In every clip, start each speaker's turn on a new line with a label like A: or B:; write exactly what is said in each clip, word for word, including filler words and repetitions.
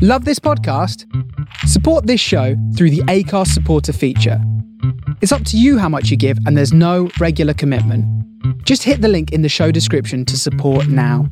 A: Love this podcast? Support this show through the Acast supporter feature. It's up to you how much you give, and there's no regular commitment. Just hit the link in the show description to support now.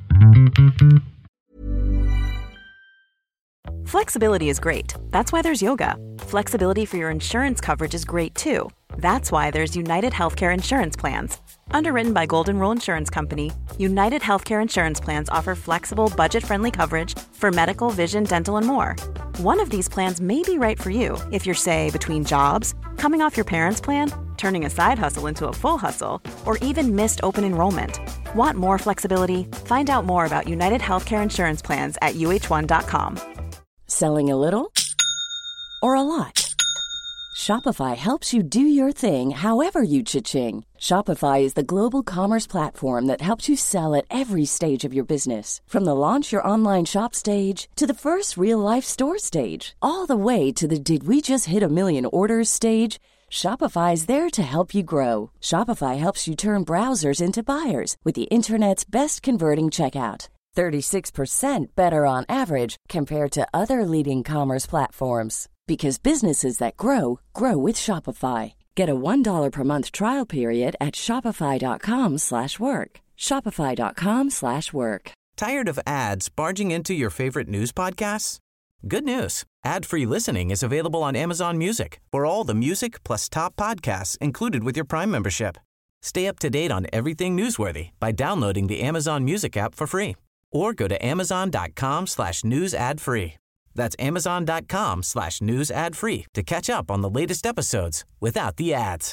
B: Flexibility is great. That's why there's yoga. Flexibility for your insurance coverage is great too. That's why there's United Healthcare Insurance Plans. Underwritten by Golden Rule Insurance Company, United Healthcare Insurance Plans offer flexible, budget-friendly coverage for medical, vision, dental, and more. One of these plans may be right for you if you're, say, between jobs, coming off your parents' plan, turning a side hustle into a full hustle, or even missed open enrollment. Want more flexibility? Find out more about United Healthcare Insurance Plans at U H one dot com.
C: Selling a little or a lot? Shopify helps you do your thing however you cha-ching. Shopify is the global commerce platform that helps you sell at every stage of your business. From the launch your online shop stage to the first real-life store stage, all the way to the did we just hit a million orders stage. Shopify is there to help you grow. Shopify helps you turn browsers into buyers with the internet's best converting checkout. thirty-six percent better on average compared to other leading commerce platforms. Because businesses that grow, grow with Shopify. Get a one dollar per month trial period at shopify.com slash work. Shopify.com slash work.
D: Tired of ads barging into your favorite news podcasts? Good news. Ad-free listening is available on Amazon Music for all the music plus top podcasts included with your Prime membership. Stay up to date on everything newsworthy by downloading the Amazon Music app for free. Or go to amazon.com slash news ad free. That's amazon.com slash news ad free to catch up on the latest episodes without the ads.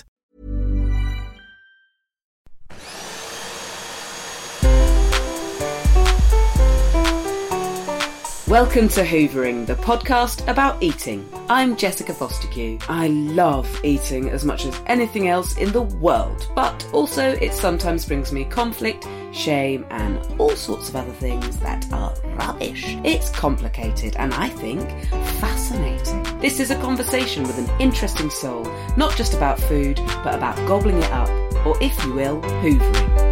E: Welcome to Hoovering, the podcast about eating. I'm Jessica Fostekew. I love eating as much as anything else in the world, but also it sometimes brings me conflict, shame, and all sorts of other things that are rubbish. It's complicated and I think fascinating. This is a conversation with an interesting soul, not just about food, but about gobbling it up, or if you will, hoovering.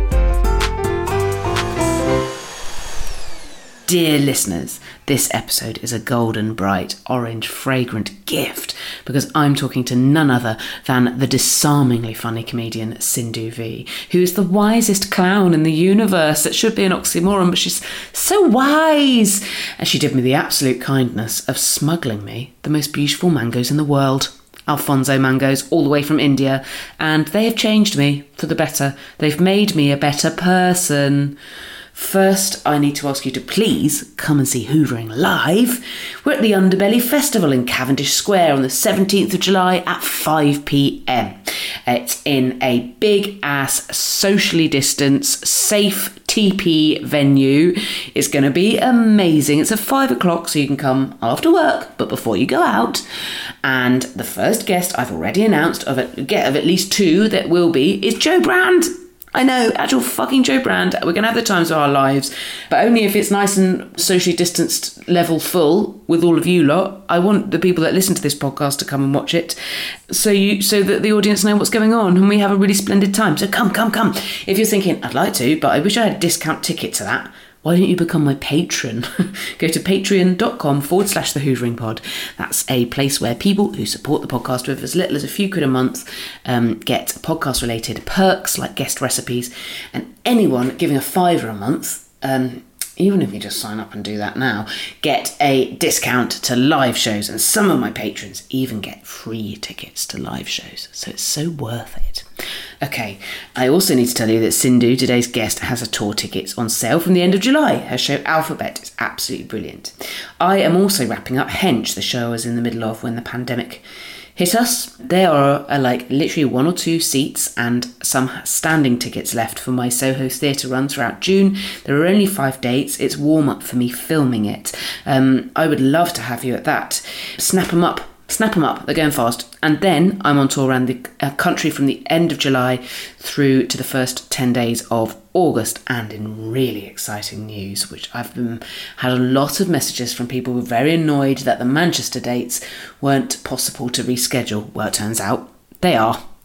E: Dear listeners, this episode is a golden, bright, orange, fragrant gift because I'm talking to none other than the disarmingly funny comedian Sindhu Vee, who is the wisest clown in the universe. That should be an oxymoron, but she's so wise. And she did me the absolute kindness of smuggling me the most beautiful mangoes in the world. Alfonso mangoes, all the way from India, and they have changed me for the better. They've made me a better person. First, I need to ask you to please come and see Hoovering live. We're at the Underbelly Festival in Cavendish Square on the seventeenth of July at five p.m. It's in a big-ass, socially distanced, safe T P venue. It's going to be amazing. It's at five o'clock, so you can come after work, but before you go out. And the first guest I've already announced, of at, get of at least two that will be, is Joe Brand. I know, actual fucking Joe Brand. We're going to have the times of our lives, but only if it's nice and socially distanced level full with all of you lot. I want the people that listen to this podcast to come and watch it, so you, so that the audience know what's going on and we have a really splendid time. So come, come, come. If you're thinking, I'd like to, but I wish I had a discount ticket to that, why don't you become my patron? Go to patreon.com forward slash the Hoovering Pod. That's a place where people who support the podcast with as little as a few quid a month um, get podcast related perks like guest recipes, and anyone giving a fiver a month, um, even if you just sign up and do that now, get a discount to live shows, and some of my patrons even get free tickets to live shows, so it's so worth it. Okay, I also need to tell you that Sindhu, today's guest, has a tour tickets on sale from the end of July. Her show Alphabet is absolutely brilliant. I am also wrapping up Hench, the show I was in the middle of when the pandemic hit us. There are uh, like literally one or two seats and some standing tickets left for my Soho theatre run throughout June. There are only five dates. It's warm up for me filming it. Um, I would love to have you at that. Snap 'em up. Snap them up, they're going fast. And then I'm on tour around the uh, country from the end of July through to the first ten days of August. And in really exciting news, which I've been, had a lot of messages from people who were very annoyed that the Manchester dates weren't possible to reschedule. Well, it turns out they are.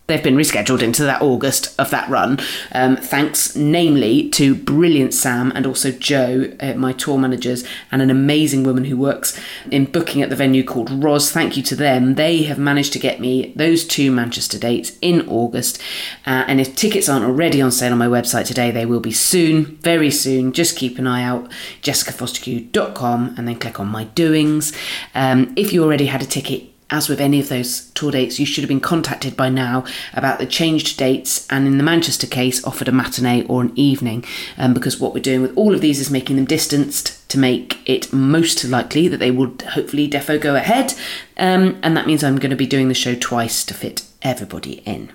E: they've been rescheduled into that August of that run. Um, thanks, namely, to brilliant Sam and also Joe, uh, my tour managers, and an amazing woman who works in booking at the venue called Roz. Thank you to them. They have managed to get me those two Manchester dates in August. Uh, and if tickets aren't already on sale on my website today, they will be soon, very soon. Just keep an eye out, jessica fostekew dot com, and then click on my doings. Um, if you already had a ticket, as with any of those tour dates, you should have been contacted by now about the changed dates, and in the Manchester case, offered a matinee or an evening, um, because what we're doing with all of these is making them distanced to make it most likely that they will hopefully defo go ahead, um, and that means I'm going to be doing the show twice to fit everybody in.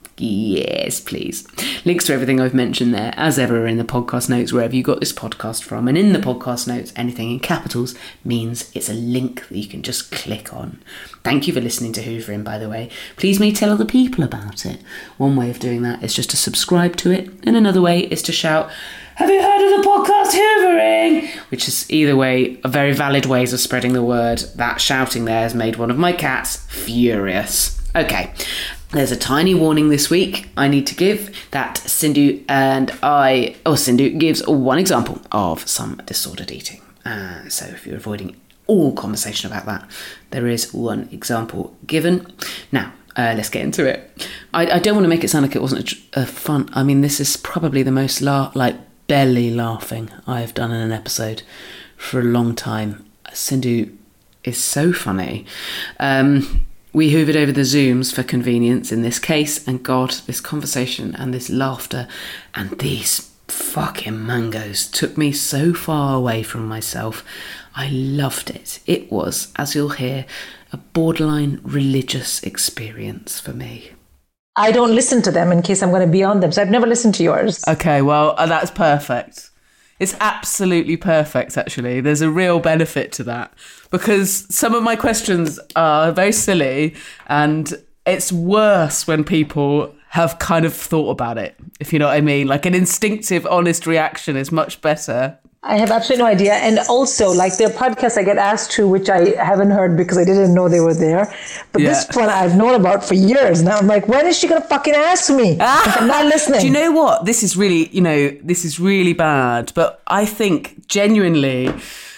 E: Yes, please. Links to everything I've mentioned there, as ever, are in the podcast notes, wherever you got this podcast from. And in the podcast notes, anything in capitals means it's a link that you can just click on. Thank you for listening to Hoovering, by the way. Please may tell other people about it. One way of doing that is just to subscribe to it, and another way is to shout, "Have you heard of the podcast Hoovering?" Which is, either way, a very valid ways of spreading the word. That shouting there has made one of my cats furious. Okay. There's a tiny warning this week I need to give that Sindhu and I, or Sindhu gives one example of some disordered eating. Uh, so if you're avoiding all conversation about that, there is one example given. Now, uh, let's get into it. I, I don't want to make it sound like it wasn't a, a fun. I mean, this is probably the most la- like belly laughing I have done in an episode for a long time. Sindhu is so funny. Um... We hoovered over the Zooms for convenience in this case, and God, this conversation and this laughter and these fucking mangoes took me so far away from myself. I loved it. It was, as you'll hear, a borderline religious experience for me.
F: I don't listen to them in case I'm going to be on them, so I've never listened to yours.
G: Okay, well, uh, that's perfect. It's absolutely perfect, actually. There's a real benefit to that, because some of my questions are very silly, and it's worse when people have kind of thought about it, if you know what I mean. Like, an instinctive, honest reaction is much better.
F: I have absolutely no idea. And also, like, there are podcasts I get asked to, which I haven't heard because I didn't know they were there. But yeah. This one I've known about for years. Now I'm like, when is she going to fucking ask me? Ah, I'm not listening.
G: Do you know what? This is really, you know, this is really bad. But I think, genuinely,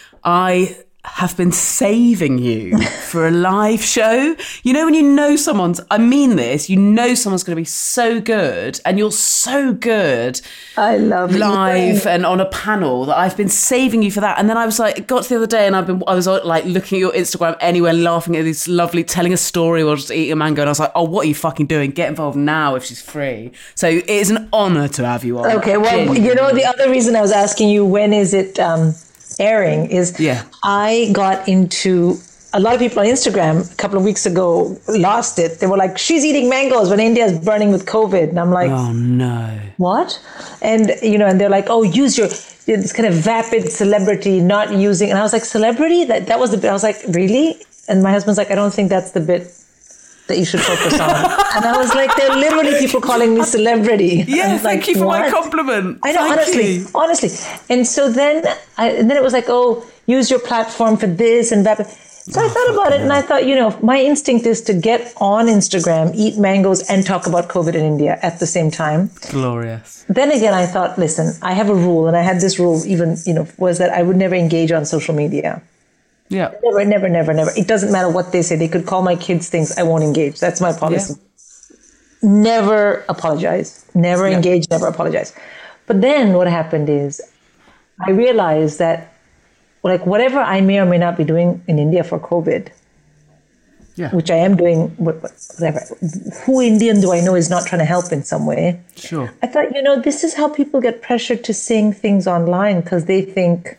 G: I have been saving you for a live show. You know, when you know someone's, I mean this, you know someone's going to be so good, and you're so good
F: I love
G: live
F: you.
G: And on a panel, that I've been saving you for that. And then I was like, it got to the other day, and I've been, I was like looking at your Instagram anywhere, laughing at this lovely, telling a story while just eating a mango. And I was like, oh, what are you fucking doing? Get involved now if she's free. So it is an honour to have you on.
F: Okay, well, genuinely. You know, the other reason I was asking you, when is it um, airing, is
G: yeah.
F: I got into, a lot of people on Instagram a couple of weeks ago lost it. They were like, she's eating mangoes when India's burning with COVID. And I'm like,
G: oh no.
F: What? And, you know, and they're like, oh, use your, this kind of vapid celebrity, not using, and I was like, celebrity? That that was the bit. I was like, really? And my husband's like, I don't think that's the bit that you should focus on. And I was like, there are literally people calling me celebrity.
G: Yeah, thank
F: like,
G: you for
F: what?
G: my compliment.
F: I know,
G: thank
F: honestly,
G: you.
F: honestly. And so then, I, and then it was like, oh, use your platform for this and that. So oh, I thought about it, and I thought, you know, my instinct is to get on Instagram, eat mangoes, and talk about COVID in India at the same time.
G: Glorious.
F: Then again, I thought, listen, I have a rule, and I had this rule even, you know, was that I would never engage on social media.
G: Yeah.
F: Never, never, never, never. It doesn't matter what they say. They could call my kids things. I won't engage. That's my policy. Yeah. Never apologize. Never yeah. engage, never apologize. But then what happened is I realized that, like, whatever I may or may not be doing in India for COVID, yeah. which I am doing, whatever, who Indian do I know is not trying to help in some way?
G: Sure.
F: I thought, you know, this is how people get pressured to saying things online, because they think,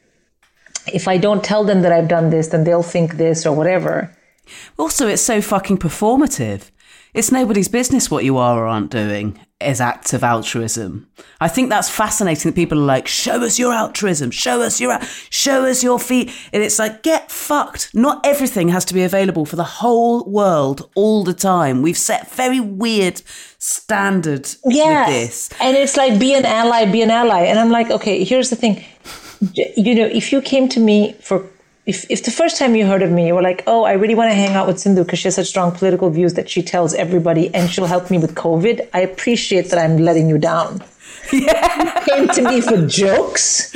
F: if I don't tell them that I've done this, then they'll think this or whatever.
G: Also, it's so fucking performative. It's nobody's business what you are or aren't doing as acts of altruism. I think that's fascinating that people are like, show us your altruism, show us your, show us your feet. And it's like, get fucked. Not everything has to be available for the whole world all the time. We've set very weird standard
F: yeah.
G: with this.
F: And it's like, be an ally, be an ally. And I'm like, okay, here's the thing. You know, if you came to me for if, if the first time you heard of me, you were like, oh, I really want to hang out with Sindhu because she has such strong political views that she tells everybody and she'll help me with COVID, I appreciate that I'm letting you down. Yeah. You came to me for jokes,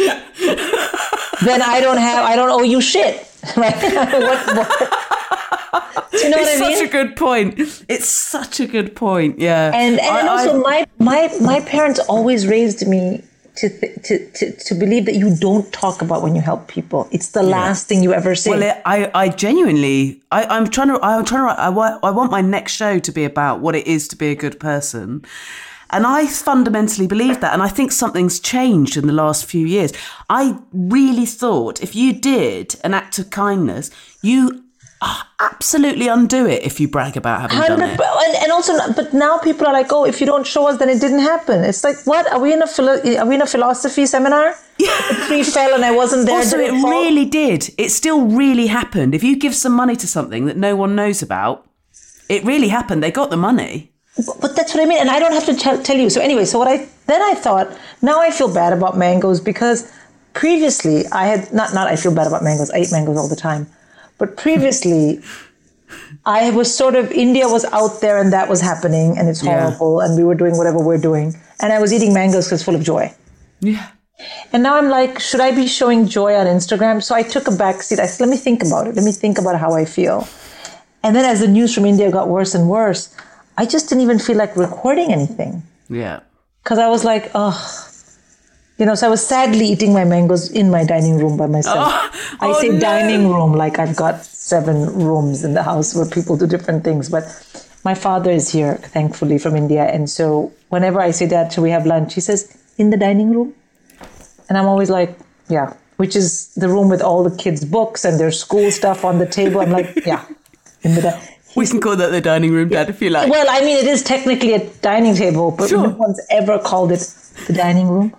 F: then I don't have, I don't owe you shit. Right? what, what? Do you know
G: it's
F: what I mean?
G: It's such a good point. It's such a good point. Yeah.
F: And and I, also I, my my my parents always raised me to, to to to believe that you don't talk about when you help people. It's the yeah. last thing you ever say.
G: Well, it, I I genuinely I I'm trying to I'm trying to I want I want my next show to be about what it is to be a good person. And I fundamentally believe that. And I think something's changed in the last few years. I really thought if you did an act of kindness, you absolutely undo it if you brag about having done it.
F: And, and also, but now people are like, oh, if you don't show us, then it didn't happen. It's like, what? Are we in a, philo- are we in a philosophy seminar? Yeah. The tree fell and I wasn't there.
G: Also, it, it really did. It still really happened. If you give some money to something that no one knows about, it really happened. They got the money.
F: But that's what I mean. And I don't have to t- tell you. So anyway, so what I, then I thought, now I feel bad about mangoes because previously I had, not, not I feel bad about mangoes. I eat mangoes all the time. But previously I was sort of, India was out there and that was happening and it's horrible. Yeah. And we were doing whatever we're doing. And I was eating mangoes because full of joy.
G: Yeah.
F: And now I'm like, should I be showing joy on Instagram? So I took a back seat. I said, let me think about it. Let me think about how I feel. And then as the news from India got worse and worse, I just didn't even feel like recording anything.
G: Yeah.
F: Because I was like, oh, you know, so I was sadly eating my mangoes in my dining room by myself. Oh, I oh say no. dining room like I've got seven rooms in the house where people do different things. But my father is here, thankfully, from India. And so whenever I say, Dad, should we have lunch? He says, in the dining room? And I'm always like, yeah, which is the room with all the kids' books and their school stuff on the table. I'm like, yeah, in the dining room.
G: We can call that the dining room, Dad, if you like.
F: Well, I mean, it is technically a dining table, but sure. No one's ever called it the dining room.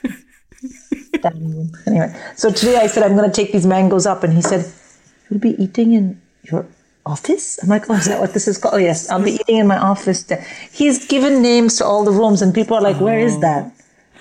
F: dining room. Anyway, so today I said, I'm going to take these mangoes up. And he said, you'll be eating in your office? I'm like, oh, is that what this is called? Oh, yes, I'll be eating in my office. He's given names to all the rooms, and people are like, where is that?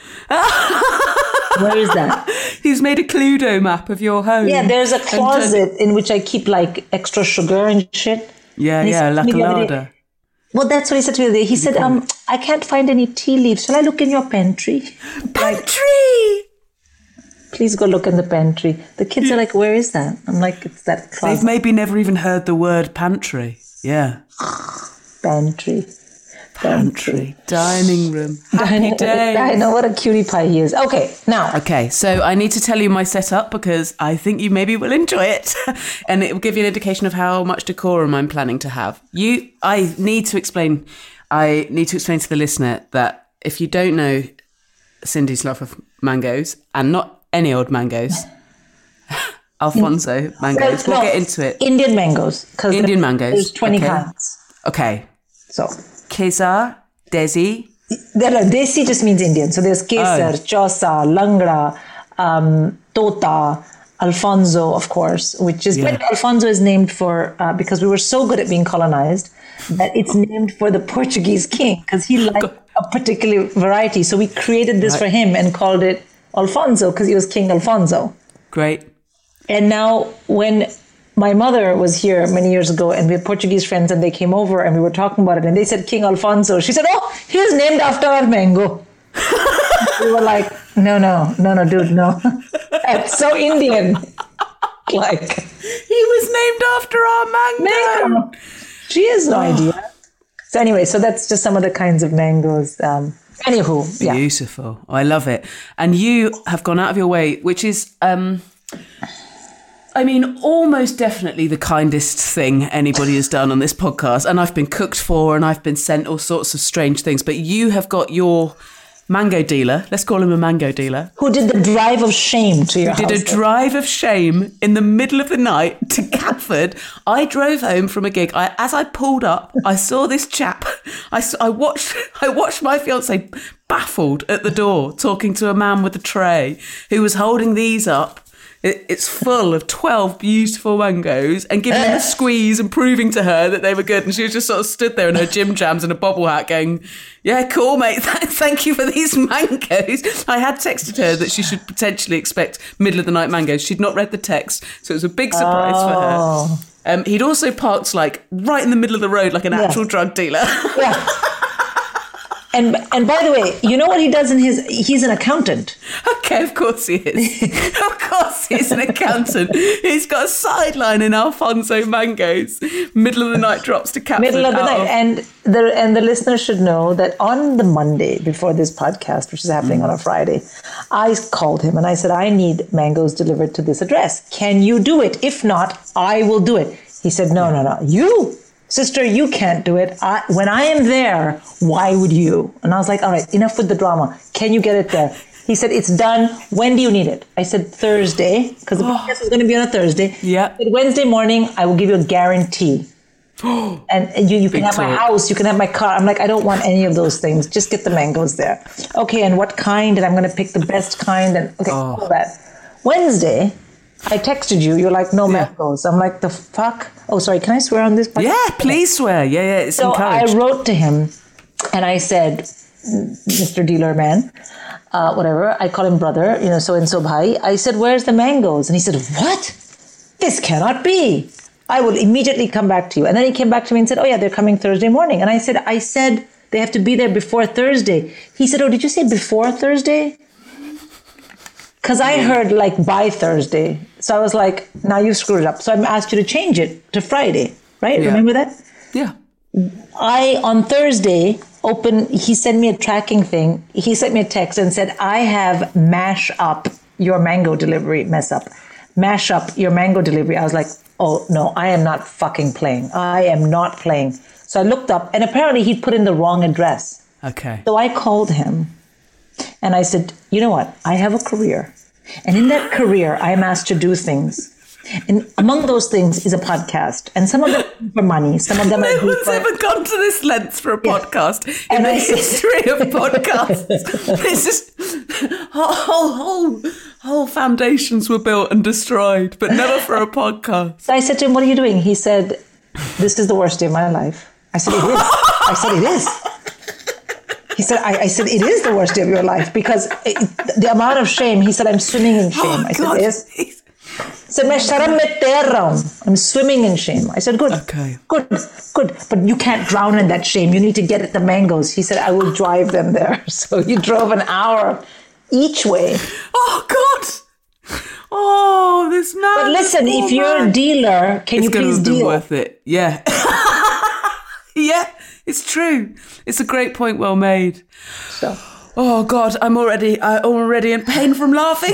F: Where is that?
G: He's made a Cluedo map of your home.
F: Yeah, there's a closet in which I keep like extra sugar and shit.
G: Yeah, and yeah, La Colada.
F: Well, that's what he said to me the other day. He said, um, I can't find any tea leaves. Shall I look in your pantry?
G: Pantry!
F: Like, please go look in the pantry. The kids are like, where is that? I'm like, it's that closet.
G: They've maybe never even heard the word pantry. Yeah.
F: Pantry.
G: Pantry, dining room, happy days.
F: I know, what a cutie pie he is. Okay, now.
G: Okay, so I need to tell you my setup because I think you maybe will enjoy it. And it will give you an indication of how much decorum I'm planning to have. You, I need to explain, I need to explain to the listener that if you don't know Cindy's love of mangoes, and not any old mangoes, Alfonso mangoes, so, we'll no, get into it.
F: Indian mangoes.
G: Indian mangoes.
F: There's twenty
G: okay.
F: kinds.
G: Okay.
F: So.
G: Kesar, Desi.
F: There are, Desi just means Indian. So there's Kesar, oh. Chausa, Langra, um, Tota, Alfonso, of course, which is, yeah. Alfonso is named for, uh, because we were so good at being colonized, that it's named for the Portuguese king, because he liked a particular variety. So we created this right. for him and called it Alfonso, because he was King Alfonso.
G: Great.
F: And now when my mother was here many years ago and we had Portuguese friends and they came over and we were talking about it and they said King Alfonso. She said, oh, he is named after our mango. We were like, no, no, no, no, dude, no. That's so Indian. Like,
G: he was named after our mango. mango.
F: She has no oh. idea. So anyway, so that's just some of the kinds of mangoes. Um, anywho, yeah.
G: Beautiful. I love it. And you have gone out of your way, which is... Um, I mean, almost definitely the kindest thing anybody has done on this podcast. And I've been cooked for and I've been sent all sorts of strange things. But you have got your mango dealer, let's call him a mango dealer.
F: Who did the drive of shame to your
G: Who
F: house.
G: Did a drive of shame in the middle of the night to Catford. I drove home from a gig. I, as I pulled up, I saw this chap. I, I, watched, I watched my fiancé baffled at the door talking to a man with a tray who was holding these up It, it's full of twelve beautiful mangoes and giving them a squeeze and proving to her that they were good. And she was just sort of stood there in her gym jams and a bobble hat going, yeah, cool, mate. Thank you for these mangoes. I had texted her that she should potentially expect middle of the night mangoes. She'd not read the text, so it was a big surprise oh. for her. Um, he'd also parked like right in the middle of the road like an yeah. actual drug dealer. Yeah.
F: And and by the way, you know what he does in his, he's an accountant.
G: Okay, of course he is. Of course he's an accountant. He's got a sideline in Alfonso Mangoes. Middle of the night drops to Catford.
F: Middle of the night.
G: Of-
F: and the and the listeners should know that on the Monday before this podcast, which is happening mm. on a Friday, I called him and I said, I need mangoes delivered to this address. Can you do it? If not, I will do it. He said, no, no, no. You? Sister, you can't do it. I, when I am there, why would you? And I was like, all right, enough with the drama. Can you get it there? He said, it's done. When do you need it? I said, Thursday, because the podcast was going to be on a Thursday.
G: Yeah.
F: But Wednesday morning, I will give you a guarantee. and you, you can have talk. my house, you can have my car. I'm like, I don't want any of those things. Just get the mangoes there. Okay, and what kind? And I'm going to pick the best kind. And okay, oh. all that. Wednesday, I texted you. You're like, no yeah. mangoes. I'm like, the fuck? Oh, sorry. Can I swear on this podcast?
G: Yeah, please swear. Yeah, yeah. It's
F: so
G: encouraged.
F: I wrote to him and I said, Mister Dealer Man, uh, whatever. I call him brother, you know, so and so bhai. I said, where's the mangoes? And he said, what? This cannot be. I will immediately come back to you. And then he came back to me and said, oh yeah, they're coming Thursday morning. And I said, I said they have to be there before Thursday. He said, oh, did you say before Thursday? Because I heard like by Thursday. So I was like, now you screwed it up. So I asked you to change it to Friday, right?
G: Yeah.
F: Remember that?
G: Yeah.
F: I, on Thursday, open. he sent me a tracking thing. He sent me a text and said, I have mash up your mango delivery, mess up. Mash up your mango delivery. I was like, oh, no, I am not fucking playing. I am not playing. So I looked up and apparently he'd put in the wrong address.
G: Okay.
F: So I called him. And I said, you know what? I have a career. And in that career, I am asked to do things. And among those things is a podcast. And some of them are for money. Some of them
G: no
F: are
G: one's
F: for...
G: ever gone to this length for a
F: yeah.
G: podcast in
F: and
G: the
F: I said...
G: history of podcasts. This is... Whole, whole, whole foundations were built and destroyed, but never for a podcast.
F: So I said to him, what are you doing? He said, this is the worst day of my life. I said, it is. I said, it is. He said, I, I said, it is the worst day of your life because it, the amount of shame, he said, I'm swimming in shame.
G: Oh,
F: I said,
G: God.
F: yes. He said, I'm swimming in shame. I said, good,
G: okay. good,
F: good. But you can't drown in that shame. You need to get at the mangoes. He said, I will drive them there. So he drove an hour each way.
G: Oh, God. Oh, this man.
F: But listen, if
G: man.
F: you're a dealer, can
G: it's
F: you please deal?
G: It's worth it. Yeah. Yeah. It's true. It's a great point, well made.
F: So.
G: Oh God, I'm already, I'm already in pain from laughing.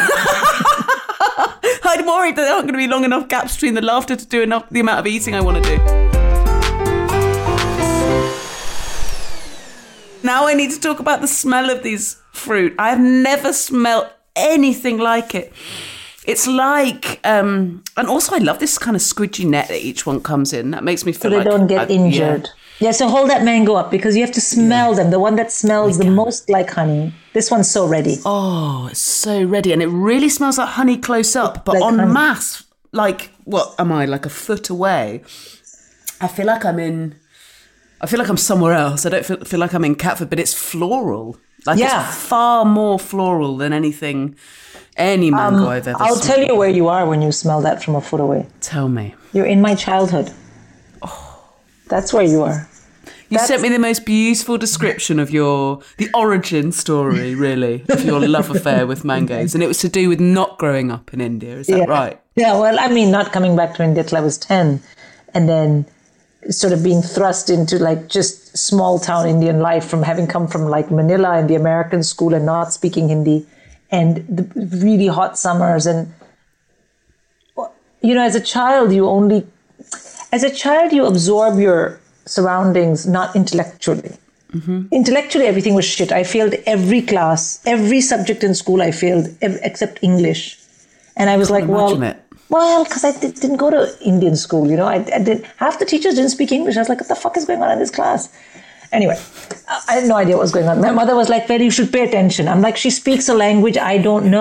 G: I'm worried that there aren't going to be long enough gaps between the laughter to do enough the amount of eating I want to do. Now I need to talk about the smell of these fruit. I have never smelled anything like it. It's like, um, and also I love this kind of squidgy net that each one comes in. That makes me feel
F: so
G: like...
F: they don't get
G: I,
F: injured. Yeah. Yeah, so hold that mango up because you have to smell yeah. them. The one that smells the most like honey. This one's so ready.
G: Oh, it's so ready. And it really smells like honey close up, but
F: like
G: en
F: honey.
G: masse, like, what am I, like a foot away? I feel like I'm in, I feel like I'm somewhere else. I don't feel, feel like I'm in Catford, but it's floral. Like
F: yeah.
G: it's far more floral than anything, any mango um, I've ever
F: I'll
G: smelled.
F: tell you where you are when you smell that from a foot away.
G: Tell me.
F: You're in my childhood. Oh. That's where you are.
G: You
F: That's...
G: sent me the most beautiful description of your, the origin story, really, of your love affair with mangoes. And it was to do with not growing up in India. Is that
F: yeah.
G: right?
F: Yeah, well, I mean, not coming back to India till I was ten. And then sort of being thrust into like just small town Indian life from having come from like Manila and the American school and not speaking Hindi and the really hot summers. And, you know, as a child, you only, as a child, you absorb your surroundings, not intellectually. Mm-hmm. Intellectually, everything was shit. I failed every class, every subject in school I failed, ev- except English. And I was like, well, it. well, because I did, didn't go to Indian school, you know. I, I did. Half the teachers didn't speak English. I was like, what the fuck is going on in this class? Anyway, I had no idea what was going on. My mother was like, well, you should pay attention. I'm like, she speaks a language I don't know.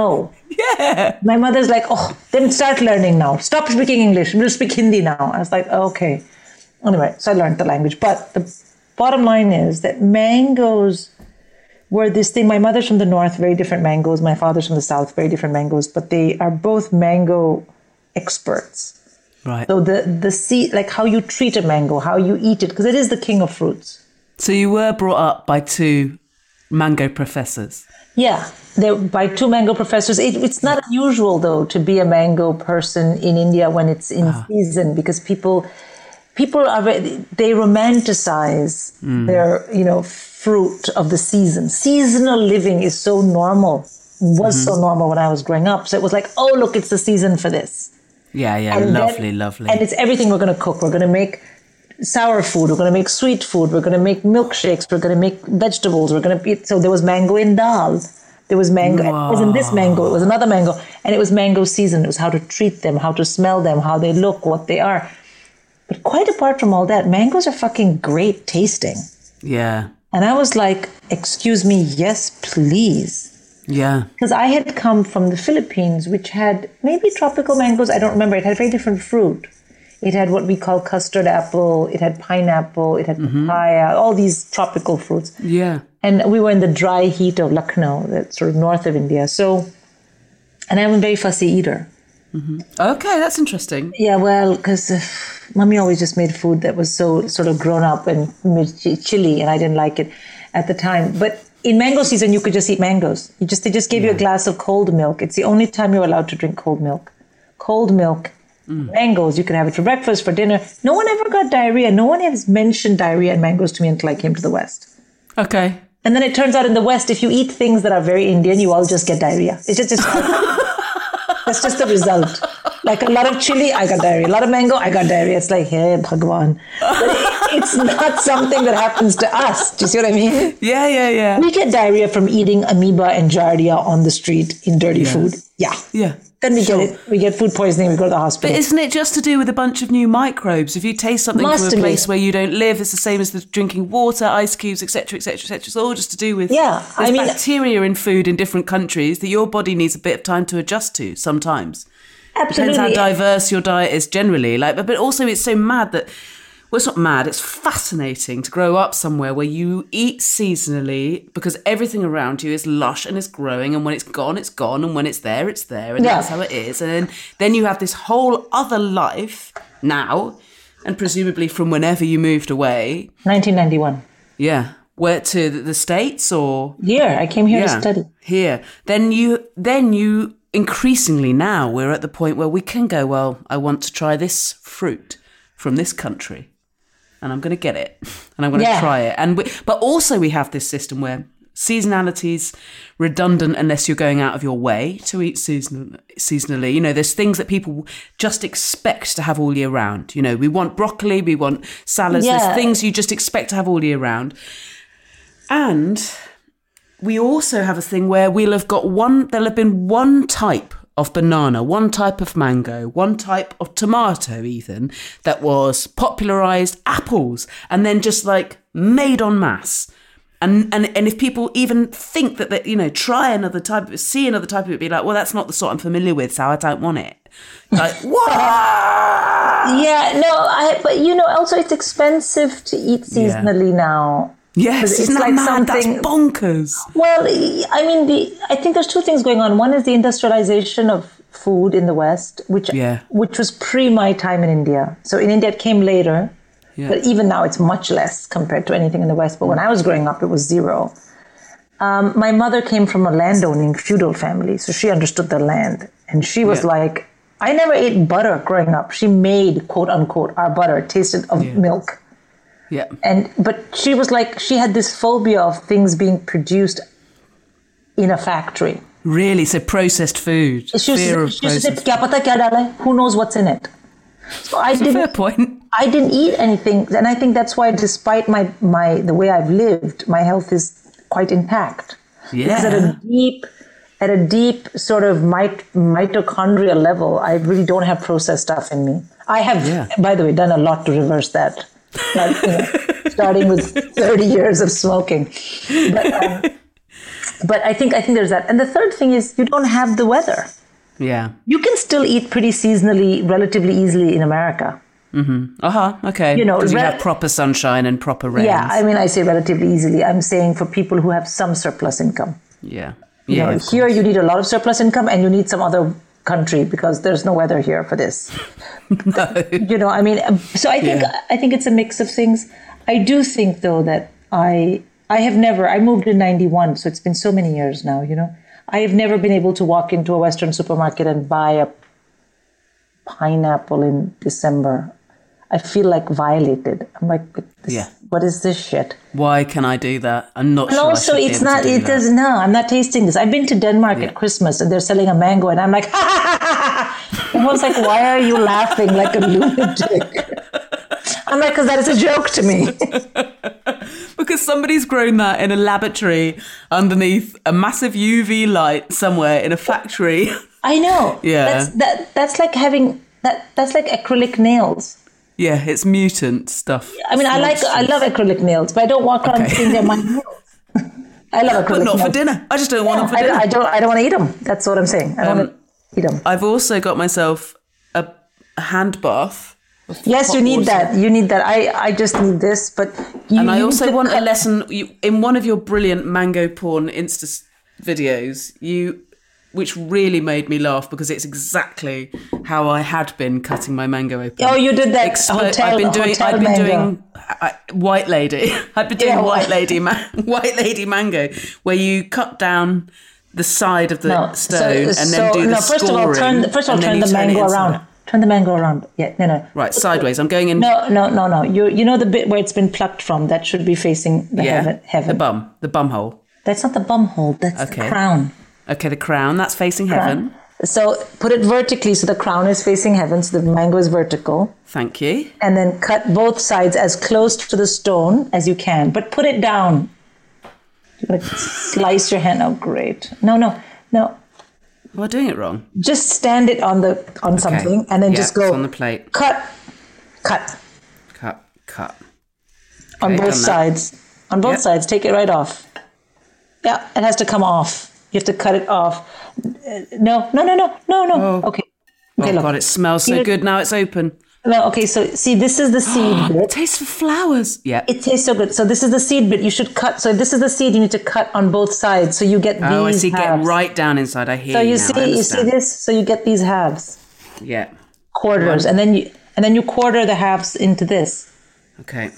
G: Yeah.
F: My mother's like, oh, then start learning now. Stop speaking English. We'll speak Hindi now. I was like, okay. Anyway, so I learned the language. But the bottom line is that mangoes were this thing. My mother's from the north, very different mangoes. My father's from the south, very different mangoes. But they are both mango experts.
G: Right.
F: So the, the seed, like how you treat a mango, how you eat it, because it is the king of fruits.
G: So you were brought up by two mango professors.
F: Yeah, they're by two mango professors. It, it's not unusual, though, to be a mango person in India when it's in ah. season, because people people are they romanticize mm. their you know fruit of the season. Seasonal living is so normal. Was mm-hmm. so normal when I was growing up. So it was like, oh, look, it's the season for this.
G: Yeah, yeah, and lovely,
F: then,
G: lovely.
F: And it's everything we're going to cook. We're going to make sour food. We're going to make sweet food. We're going to make milkshakes. We're going to make vegetables. We're going to eat. So there was mango in dal. There was mango. Wow. It wasn't this mango. It was another mango. And it was mango season. It was how to treat them, how to smell them, how they look, what they are. But quite apart from all that, mangoes are fucking great tasting.
G: Yeah.
F: And I was like, excuse me, yes, please.
G: Yeah.
F: Because I had come from the Philippines, which had maybe tropical mangoes. I don't remember. It had very different fruit. It had what we call custard apple. It had pineapple. It had mm-hmm. papaya, all these tropical fruits.
G: Yeah.
F: And we were in the dry heat of Lucknow, that's sort of north of India. So, and I'm a very fussy eater.
G: Mm-hmm. Okay, that's interesting.
F: Yeah, well, because uh, Mummy always just made food that was so sort of grown up and chili, and I didn't like it at the time. But in mango season, you could just eat mangoes. You just They just gave yeah. you a glass of cold milk. It's the only time you're allowed to drink cold milk. Cold milk, mm. mangoes. You can have it for breakfast, for dinner. No one ever got diarrhea. No one has mentioned diarrhea and mangoes to me until I came to the West.
G: Okay.
F: And then it turns out in the West, if you eat things that are very Indian, you all just get diarrhea. It's just, it's, that's just the result. Like a lot of chili, I got diarrhea. A lot of mango, I got diarrhea. It's like, hey, Bhagwan. But it, it's not something that happens to us. Do you see what I mean?
G: Yeah, yeah, yeah.
F: We get diarrhea from eating amoeba and giardia on the street in dirty
G: yes.
F: food. Yeah.
G: Yeah.
F: Then we
G: sure.
F: get it. We get food poisoning. We go to the hospital.
G: But isn't it just to do with a bunch of new microbes? If you taste something
F: Must
G: from a place
F: be.
G: where you don't live, it's the same as the drinking water, ice cubes, et cetera, et cetera, et cetera. It's all just to do with
F: yeah.
G: there's
F: I mean,
G: bacteria in food in different countries that your body needs a bit of time to adjust to sometimes.
F: Absolutely.
G: Depends how diverse your diet is generally. Like, but, but also it's so mad that, well, it's not mad, it's fascinating to grow up somewhere where you eat seasonally because everything around you is lush and is growing, and when it's gone, it's gone, and when it's there, it's there, and
F: yeah.
G: that's how it is. And then, then you have this whole other life now, and presumably from whenever you moved away.
F: nineteen ninety-one.
G: Yeah. Where, to the, the States or?
F: Here, I came here
G: yeah,
F: to study.
G: Here. Then you, then you, increasingly now we're at the point where we can go, well, I want to try this fruit from this country and I'm going to get it and I'm going to
F: yeah.
G: try it. And we, but also we have this system where seasonality's redundant unless you're going out of your way to eat seasonal, seasonally. You know, there's things that people just expect to have all year round. You know, we want broccoli, we want salads,
F: yeah.
G: there's things you just expect to have all year round. And we also have a thing where we'll have got one, there'll have been one type of banana, one type of mango, one type of tomato even, that was popularised, apples, and then just like made en masse. And, and and if people even think that, they, you know, try another type, of, see another type of it, be like, well, that's not the sort I'm familiar with, so I don't want it. Like, what?
F: Yeah, no, I, but you know, also it's expensive to eat seasonally yeah. now.
G: Yes,
F: it's
G: isn't that
F: like
G: mad?
F: something.
G: That's bonkers.
F: Well, I mean, the, I think there's two things going on. One is the industrialization of food in the West, which
G: yeah.
F: which was pre my time in India. So in India, it came later, yeah. but even now it's much less compared to anything in the West. But when I was growing up, it was zero. Um, my mother came from a landowning feudal family, so she understood the land, and she was yeah. like, I never ate butter growing up. She made, quote unquote, our butter. It tasted of
G: yeah.
F: milk.
G: Yeah.
F: And but she was like, she had this phobia of things being produced in a factory.
G: Really? So processed food.
F: She
G: Fear
F: was,
G: of
F: she used to say,
G: processed
F: "Kya pata kya dala hai? Who knows what's in it?" So I
G: That's
F: didn't.
G: a fair point.
F: I didn't eat anything, and I think that's why, despite my my the way I've lived, my health is quite intact.
G: Yeah.
F: Because at a deep, at a deep sort of mit- mitochondrial level, I really don't have processed stuff in me. I have,
G: yeah.
F: by the way, done a lot to reverse that. But, you know, starting with thirty years of smoking. But, um, But I think I think there's that. And the third thing is you don't have the weather.
G: Yeah.
F: You can still eat pretty seasonally, relatively easily in America.
G: Mm-hmm. Uh-huh. Okay.
F: You know,
G: because you
F: re-
G: have proper sunshine and proper rains.
F: Yeah, I mean, I say relatively easily. I'm saying for people who have some surplus income.
G: Yeah.
F: You
G: Yeah.
F: know, here you need a lot of surplus income and you need some other country because there's no weather here for this.
G: No.
F: You know, I mean, so I think
G: Yeah.
F: I think it's a mix of things. I do think though that I I have never I moved in ninety-one, so it's been so many years now, you know. I have never been able to walk into a Western supermarket and buy a pineapple in December. I feel like violated. I'm like, this,
G: Yeah.
F: what is this shit?
G: Why can I do that? I'm not
F: And
G: sure.
F: also,
G: I should be
F: it's
G: able to
F: not,
G: do
F: it
G: that.
F: does, no, I'm not tasting this. I've been to Denmark
G: Yeah.
F: at Christmas and they're selling a mango and I'm like, ha ha ha ha. And I was like, why are you laughing like a lunatic? I'm like, because that is a joke to me.
G: Because somebody's grown that in a laboratory underneath a massive U V light somewhere in a factory.
F: I know.
G: Yeah.
F: That's, that, that's like having, that. that's like acrylic nails.
G: Yeah, it's mutant stuff.
F: I mean, I like, I love acrylic nails, but I don't walk around
G: Okay.
F: thinking they're my nails. I love acrylic
G: But not
F: nails.
G: for dinner. I just don't want them for
F: I,
G: dinner.
F: don't- I don't, I don't want to eat them. That's what I'm saying. I don't
G: Um,
F: want to eat them.
G: I've also got myself a, a hand bath. with
F: Yes,
G: hot
F: you need
G: water.
F: that. You need that. I, I just need this, but you,
G: And I
F: you
G: also
F: need to
G: want a
F: cut-
G: lesson you, in one of your brilliant mango porn Insta s- videos. You, which really made me laugh because it's exactly how I had been cutting my mango open.
F: Oh, you did that
G: Expo-
F: hotel.
G: I've been doing.
F: hotel
G: I've been
F: mango.
G: doing uh, white lady. I've been doing
F: Yeah,
G: white
F: what?
G: lady, ma- white lady mango, where you cut down the side of the
F: No,
G: stone and
F: so,
G: then do the
F: no. First of all, turn.
G: scoring,
F: First of all,
G: and then
F: turn
G: you
F: the
G: turn it
F: mango
G: inside
F: around.
G: out.
F: Turn the mango around. Yeah, no, no.
G: Right, sideways. I'm going in.
F: No, no, no, no. You, you know the bit where it's been plucked from. That should be facing the
G: yeah,
F: heaven. heaven.
G: the bum, the bum hole.
F: That's not the bum hole. That's
G: Okay.
F: the crown.
G: Okay, the crown that's facing heaven.
F: So put it vertically, so the crown is facing heaven, so the mango is vertical.
G: Thank you.
F: And then cut both sides as close to the stone as you can, but put it down. You're gonna slice your hand. Oh, great. No, no, no.
G: Am I doing it wrong?
F: Just stand it on the on something, and then
G: Yeah,
F: just go
G: it's on the plate.
F: cut, cut
G: Cut, cut.
F: on
G: Okay,
F: both
G: done that.
F: sides. On both
G: Yep.
F: sides, take it right off. Yeah, it has to come off. You have to cut it off. Uh, No, no, no, no, no, no.
G: Oh.
F: Okay. Okay,
G: Oh
F: look.
G: God, it smells so
F: Here-
G: good now. It's open.
F: No, okay. So see, this is the seed
G: It
F: bit.
G: tastes of flowers. Yeah.
F: It tastes so good. So this is the seed bit. You should cut. So if this is the seed, you need to cut on both sides. So you get these
G: Oh, I see. Get
F: halves.
G: right down inside. I hear
F: So
G: you
F: you
G: now.
F: see,
G: I
F: you see
G: understand.
F: this. So you get these halves,
G: Yeah.
F: quarters, and then you and then you quarter the halves into this,
G: Okay.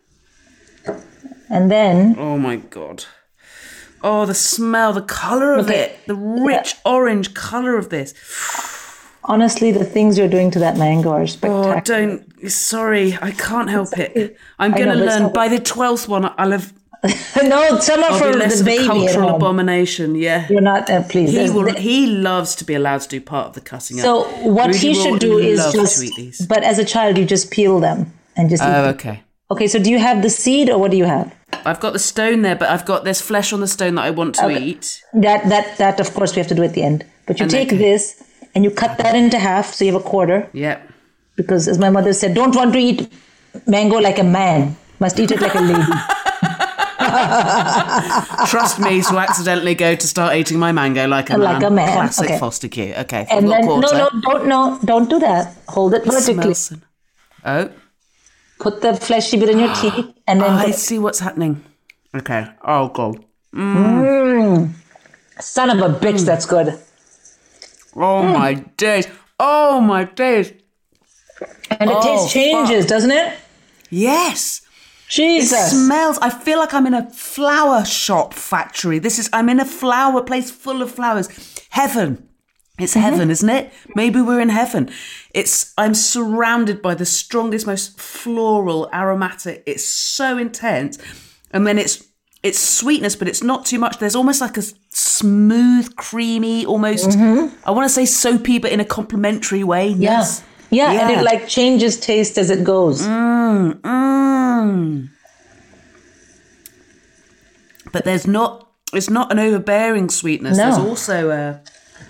F: and then
G: Oh my God. Oh, the smell, the colour of
F: Okay.
G: it, the rich orange colour of this.
F: honestly, the things you're doing to that mango are
G: Oh,
F: spectacular.
G: don't. Sorry, I can't help it. I'm
F: I
G: going
F: know,
G: to
F: but it's
G: learn
F: not-
G: by the twelfth one. I'll have.
F: No, some are
G: I'll
F: for
G: be less
F: the
G: of a
F: baby at
G: cultural
F: home.
G: abomination. Yeah.
F: You're not, uh, please.
G: He
F: There's-
G: will.
F: the-
G: He loves to be allowed to do part of the cutting
F: so
G: up.
F: what
G: Rudy
F: he
G: will
F: should do is
G: love
F: just.
G: to eat these.
F: But as a child, you just peel them and just. eat
G: Oh,
F: them.
G: okay.
F: Okay. So do you have the seed or what do you have?
G: I've got the stone there, but I've got there's flesh on the stone that I want to
F: Okay.
G: eat.
F: That that that of course we have to do at the end. But you
G: And
F: take
G: then-
F: this and you cut that into half, so you have a quarter.
G: Yeah.
F: Because as my mother said, don't want to eat mango like a man, must eat it like a lady.
G: Trust me to accidentally go to start eating my mango like a
F: Like
G: man.
F: a man,
G: Classic
F: okay.
G: foster cue. Okay.
F: And
G: I've got
F: then no,
G: quarter.
F: no, don't no, don't do that. Hold it vertically.
G: Smells so- Oh.
F: Put the fleshy bit in your teeth, and then
G: I
F: put,
G: see what's happening. Okay. Oh God.
F: son of a bitch, that's good.
G: Oh
F: Hmm.
G: my days. Oh my days.
F: And the
G: Oh,
F: taste changes, doesn't it?
G: Yes. It
F: Jesus.
G: smells. I feel like I'm in a flower shop factory. This is. I'm in a flower place full of flowers. Heaven. It's
F: Mm-hmm.
G: heaven, isn't it? Maybe we're in heaven. It's. I'm surrounded by the strongest, most floral, aromatic. It's so intense, and then it's. It's sweetness, but it's not too much. There's almost like a smooth, creamy, almost. I want to say soapy, but in a complimentary way.
F: Mm-hmm. Yeah.
G: Yes.
F: yeah. and
G: Yeah.
F: it like changes taste as it goes.
G: Mm. But there's not, it's not an overbearing sweetness.
F: No.
G: There's also a,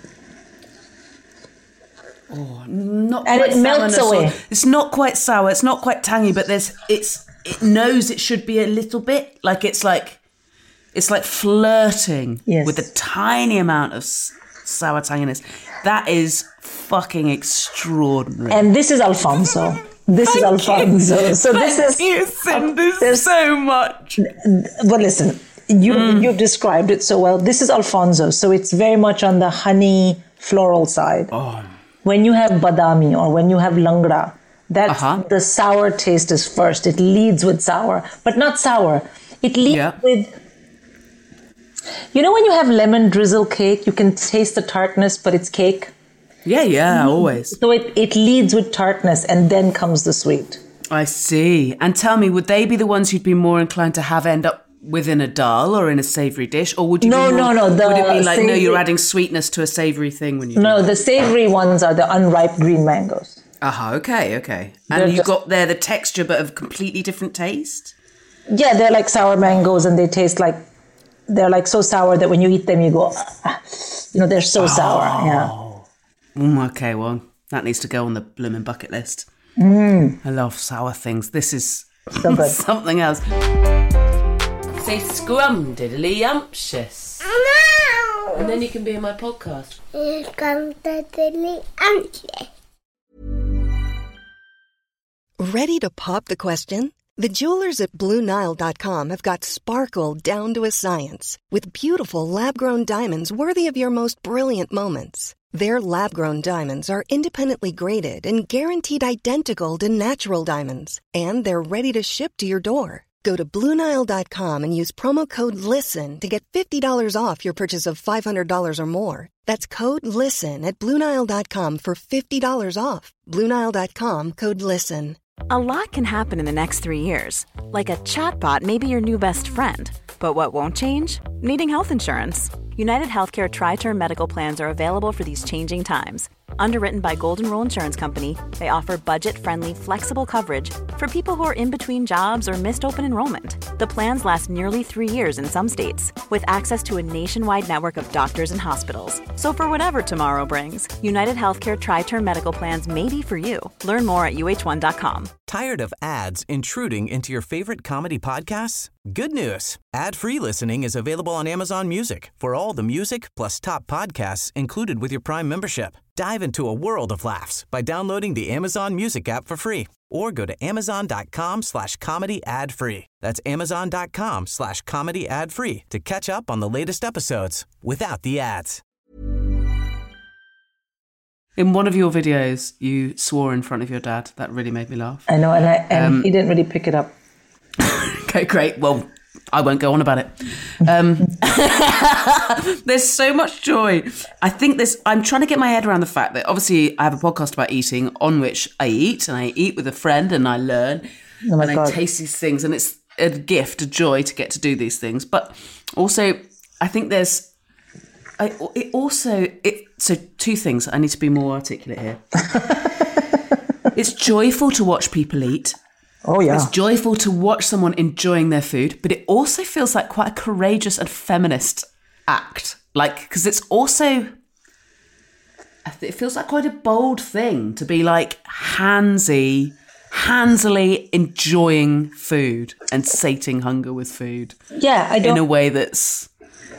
G: oh, not
F: And
G: quite
F: it melts
G: sourness or-
F: away.
G: It's not quite sour. It's not quite tangy, but there's, it's, it knows it should be a little bit like it's like, It's like flirting
F: Yes.
G: with a tiny amount of s- sour tanginess. That is fucking extraordinary.
F: And this is Alfonso. This is Alfonso. So this is
G: you, Cindy,
F: there's-
G: so much.
F: Well, listen, you
G: Mm.
F: you've described it so well. This is Alfonso, so it's very much on the honey floral side.
G: Oh.
F: When you have badami or when you have langra, that's
G: Uh-huh.
F: the sour taste is first. It leads with sour, but not sour. It leads
G: Yeah.
F: with. You know when you have lemon drizzle cake, you can taste the tartness, but it's cake.
G: Yeah, yeah, always.
F: So it, it leads with tartness and then comes the sweet.
G: I see. And tell me, would they be the ones you'd be more inclined to have end up within a dal or in a savoury dish? Or would you
F: No,
G: be more,
F: no, no, the
G: would it be like, no,
F: savoury-
G: you're adding sweetness to a savoury thing when you
F: No,
G: do
F: the savory ones are the unripe green mangoes.
G: Aha, okay, okay.
F: They're
G: And you
F: just-
G: got there the texture but of completely different taste?
F: Yeah, they're like sour mangoes and they taste like, they're like so sour that when you eat them, you go, ah, you know, they're so sour. Yeah.
G: Mm, okay, well, that needs to go on the blooming bucket list.
F: Mm.
G: I love sour things. This is
F: So good.
G: something else. Say scrumdiddly-umptious. And then you can be in my podcast.
H: Ready to pop the question? The jewelers at Blue Nile dot com have got sparkle down to a science with beautiful lab-grown diamonds worthy of your most brilliant moments. Their lab-grown diamonds are independently graded and guaranteed identical to natural diamonds, and they're ready to ship to your door. Go to Blue Nile dot com and use promo code LISTEN to get fifty dollars off your purchase of five hundred dollars or more. That's code LISTEN at Blue Nile dot com for fifty dollars off. Blue Nile dot com, code LISTEN.
B: A lot can happen in the next three years. Like a chatbot may be your new best friend. But what won't change? Needing health insurance. United Healthcare Tri-Term Medical Plans are available for these changing times. Underwritten by Golden Rule Insurance Company, they offer budget-friendly, flexible coverage for people who are in between jobs or missed open enrollment. The plans last nearly three years in some states, with access to a nationwide network of doctors and hospitals. So for whatever tomorrow brings, United Healthcare Tri-Term Medical Plans may be for you. Learn more at U H one dot com.
D: Tired of ads intruding into your favorite comedy podcasts? Good news. Ad-free listening is available on Amazon Music for all the music plus top podcasts included with your Prime membership. Dive into a world of laughs by downloading the Amazon Music app for free or go to amazon.com slash comedy ad free. That's amazon.com slash comedy ad free to catch up on the latest episodes without the ads.
G: In one of your videos, you swore in front of your dad. That really made me laugh.
F: I know, and, I, and
G: Um,
F: he didn't really pick it up.
G: Okay, great. Well, I won't go on about it. Um, there's so much joy. I think there's, I'm trying to get my head around the fact that obviously I have a podcast about eating on which I eat and I eat with a friend and I learn
F: Oh my
G: and
F: God.
G: I taste these things and it's a gift, a joy to get to do these things. But also, I think there's, I, it also, it, so two things. I need to be more articulate here. It's joyful to watch people eat.
F: Oh, yeah.
G: It's joyful to watch someone enjoying their food, but it also feels like quite a courageous and feminist act. Like, because it's also, it feels like quite a bold thing to be like handsy, handsily enjoying food and sating hunger with food.
F: Yeah, I don't.
G: In a way that's,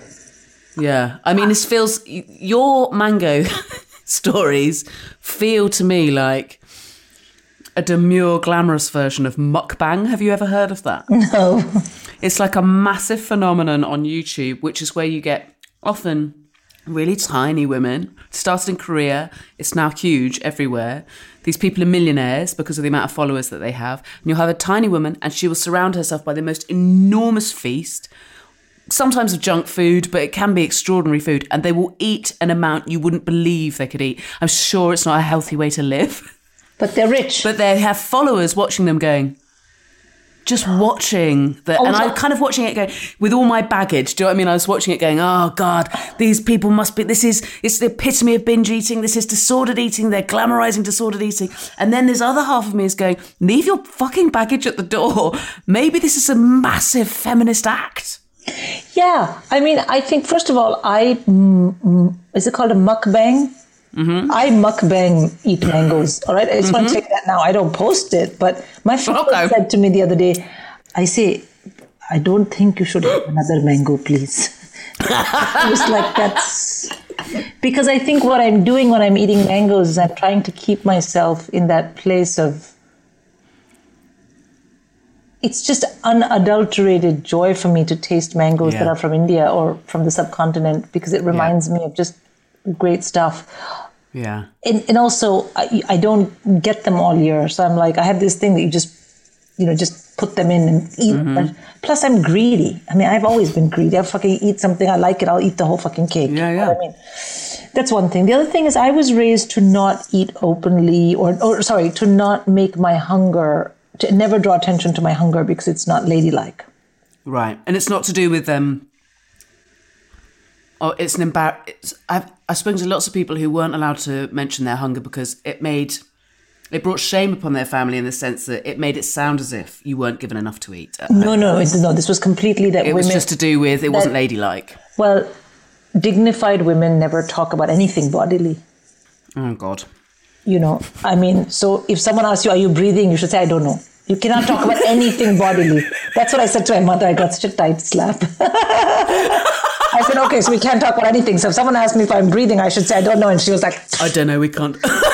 G: yeah. I mean, this feels, your mango stories feel to me like a demure, glamorous version of mukbang. Have you ever heard of that?
F: No.
G: It's like a massive phenomenon on YouTube, which is where you get often really tiny women. It started in Korea. It's now huge everywhere. These people are millionaires because of the amount of followers that they have. And you'll have a tiny woman and she will surround herself by the most enormous feast, sometimes of junk food, but it can be extraordinary food. And they will eat an amount you wouldn't believe they could eat. I'm sure it's not a healthy way to live.
F: But they're rich.
G: But they have followers watching them going, just watching the, and I kind of watching it going with all my baggage. Do you know what I mean? I was watching it going, oh God, these people must be, this is, it's the epitome of binge eating. This is disordered eating. They're glamorizing disordered eating. And then this other half of me is going, leave your fucking baggage at the door. Maybe this is a massive feminist act.
F: Yeah. I mean, I think, first of all, I, mm, mm, is it called a mukbang? Mm-hmm. I mukbang eat mangoes. All right. I just mm-hmm. want to take that now. I don't post it, but my friend
G: Okay.
F: said to me the other day, I say, I don't think you should have another mango, please. I was like, that's... Because I think what I'm doing when I'm eating mangoes is I'm trying to keep myself in that place of... It's just unadulterated joy for me to taste mangoes yeah. that are from India or from the subcontinent, because it reminds yeah. me of just great stuff.
G: Yeah.
F: And, and also, I, I don't get them all year. So I'm like, I have this thing that you just, you know, just put them in and eat. Mm-hmm. Plus, I'm greedy. I mean, I've always been greedy. I fucking eat something, I like it, I'll eat the whole fucking cake.
G: Yeah, yeah.
F: You know what I mean? That's one thing. The other thing is I was raised to not eat openly or, or sorry, to not make my hunger, to never draw attention to my hunger because it's not ladylike.
G: Right. And it's not to do with them. Um, oh, it's an embarrassment. I've, I've spoken to lots of people who weren't allowed to mention their hunger because it made, it brought shame upon their family in the sense that it made it sound as if you weren't given enough to eat.
F: No, no, it's, no. This was completely that
G: it
F: women...
G: was just to do with, it
F: that,
G: wasn't ladylike.
F: Well, dignified women never talk about anything bodily.
G: Oh, God.
F: You know, I mean, so if someone asks you, are you breathing? You should say, I don't know. You cannot talk about anything bodily. That's what I said to my mother. I got such a tight slap. I said, okay, so we can't talk about anything. So if someone asks me if I'm breathing, I should say, I don't know. And she was like...
G: I don't know, we can't.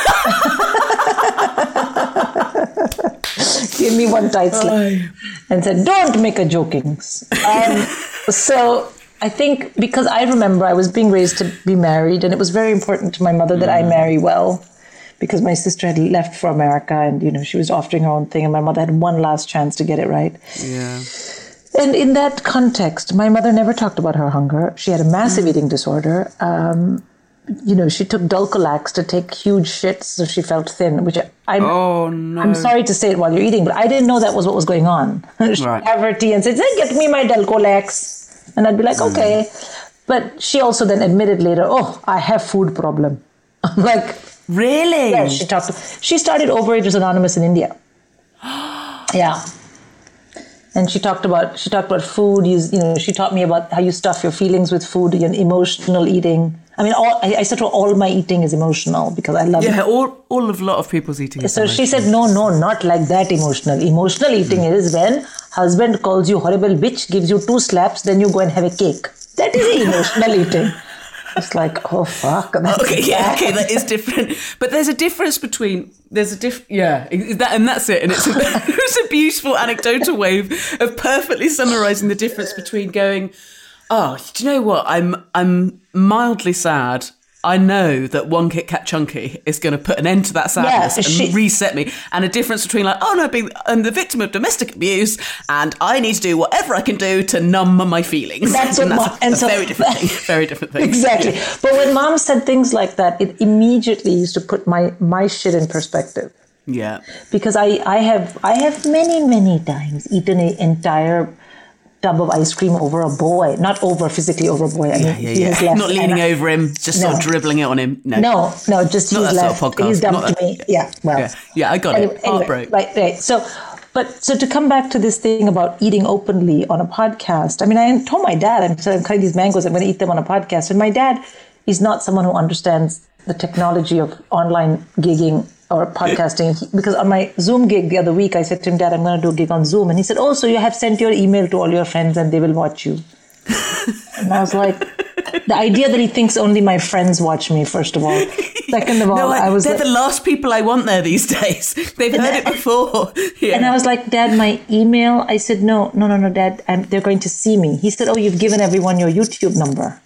F: Give me one tight slap. Oh. And said, don't make a joking. Um, so I think because I remember I was being raised to be married, and it was very important to my mother that mm. I marry well, because my sister had left for America and, you know, she was off doing her own thing, and my mother had one last chance to get it right.
G: Yeah.
F: And in that context, my mother never talked about her hunger. She had a massive mm. eating disorder. Um, you know, she took Dulcolax to take huge shits so she felt thin, which I,
G: oh, no.
F: I'm sorry to say it while you're eating, but I didn't know that was what was going on. She'd right. have her tea and say, get me my Dulcolax. And I'd be like, mm. okay. But she also then admitted later, oh, I have food problem. I'm like...
G: Really?
F: Yeah, she talked. She started Overeaters Anonymous in India. Yeah, and she talked about she talked about food. You, you know, she taught me about how you stuff your feelings with food and emotional eating. I mean, all, I, I said to her, all my eating is emotional because I love
G: yeah,
F: it.
G: Yeah, all all of a lot of people's eating is
F: So
G: emotional.
F: she said, no, no, not like that emotional. Emotional eating mm. is when husband calls you horrible bitch, gives you two slaps, then you go and have a cake. That is emotional eating. It's like, oh, fuck. That's
G: okay, yeah, okay, that is different. But there's a difference between, there's a diff, yeah, that, and that's it. And it's a, it's a beautiful anecdotal way of, of perfectly summarising the difference between going, oh, do you know what? I'm I'm mildly sad. I know that one Kit Kat Chunky is going to put an end to that sadness yeah, and she, reset me. And a difference between like, oh no, I'm the victim of domestic abuse and I need to do whatever I can do to numb my feelings.
F: That's
G: and
F: what
G: that's
F: mom,
G: a,
F: and
G: a
F: so,
G: very different thing. Very different thing.
F: Exactly. Yeah. But when mom said things like that, it immediately used to put my, my shit in perspective.
G: Yeah.
F: Because I, I have I have many, many times eaten an entire tub of ice cream over a boy, not over physically over a boy. I mean,
G: yeah, yeah, yeah. Not leaning
F: I,
G: over him, just no. sort of dribbling it on him. No,
F: no, no just
G: not
F: he's
G: that
F: left.
G: Sort of podcast.
F: He's dumped
G: not
F: me.
G: That,
F: yeah, well,
G: yeah, yeah I got
F: anyway,
G: it. Heartbreak.
F: Anyway, right, right. So, but so to come back to this thing about eating openly on a podcast. I mean, I told my dad, I'm I'm cutting these mangoes. I'm going to eat them on a podcast. And my dad is not someone who understands the technology of online gigging or podcasting, he, because on my Zoom gig the other week, I said to him, Dad, I'm going to do a gig on Zoom. And he said, oh, so you have sent your email to all your friends and they will watch you. And I was like, the idea that he thinks only my friends watch me, first of all. Second of all,
G: no, I,
F: I was
G: they're
F: like,
G: the last people I want there these days. They've heard it before. Yeah.
F: And I was like, Dad, my email? I said, no, no, no, no, Dad, I'm, they're going to see me. He said, oh, you've given everyone your YouTube number.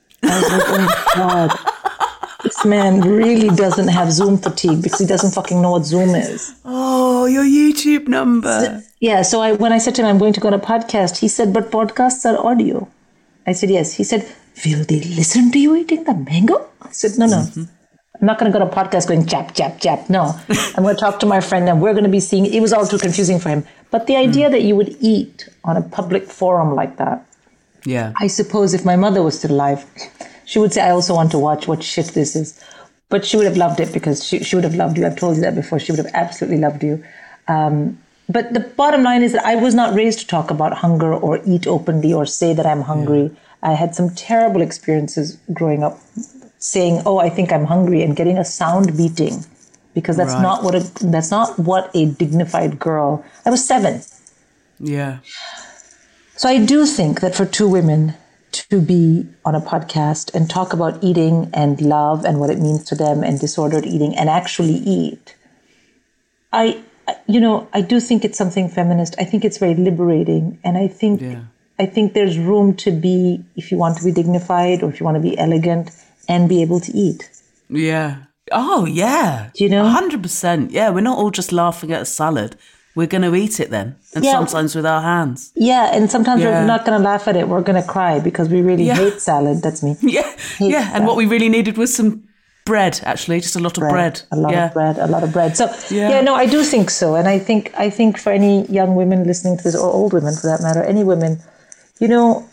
F: I was like, oh, God. This man really doesn't have Zoom fatigue because he doesn't fucking know what Zoom is.
G: Oh, your YouTube number.
F: So, yeah, so I when I said to him, I'm going to go on a podcast, he said, but podcasts are audio. I said, yes. He said, will they listen to you eating the mango? I said, no, no. Mm-hmm. I'm not going to go to a podcast going chap, chap, chap. No, I'm going to talk to my friend and we're going to be seeing, it was all too confusing for him. But the idea mm. that you would eat on a public forum like that,
G: yeah.
F: I suppose if my mother was still alive, she would say, I also want to watch what shit this is. But she would have loved it because she, she would have loved you. I've told you that before. She would have absolutely loved you. Um, but the bottom line is that I was not raised to talk about hunger or eat openly or say that I'm hungry. Yeah. I had some terrible experiences growing up saying, oh, I think I'm hungry and getting a sound beating because that's right. not what a, that's not what a dignified girl. I was seven.
G: Yeah.
F: So I do think that for two women to be on a podcast and talk about eating and love and what it means to them and disordered eating and actually eat, I, you know, I do think it's something feminist. I think it's very liberating. And I think, yeah. I think there's room to be, if you want to be dignified or if you want to be elegant and be able to eat.
G: Yeah. Oh, yeah.
F: Do you know?
G: one hundred percent. Yeah, we're not all just laughing at a salad. We're going to eat it then. And yeah. sometimes with our hands.
F: Yeah, and sometimes yeah. we're not going to laugh at it. We're going to cry because we really yeah. hate salad. That's me.
G: Yeah,
F: hate
G: yeah.
F: salad.
G: And what we really needed was some bread, actually. Just a lot of bread. bread.
F: A lot
G: yeah.
F: of bread, a lot of bread. So, yeah. yeah, no, I do think so. And I think, I think for any young women listening to this, or old women for that matter, any women, you know,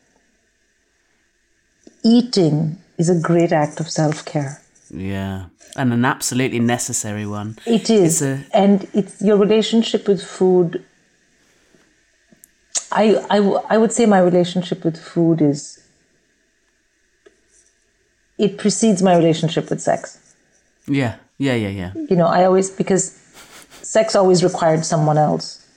F: eating is a great act of self-care.
G: Yeah. And an absolutely necessary one.
F: It is. It's a... And it's your relationship with food. I, I, I would say my relationship with food is, it precedes my relationship with sex.
G: Yeah, yeah, yeah, yeah.
F: You know, I always, because sex always required someone else.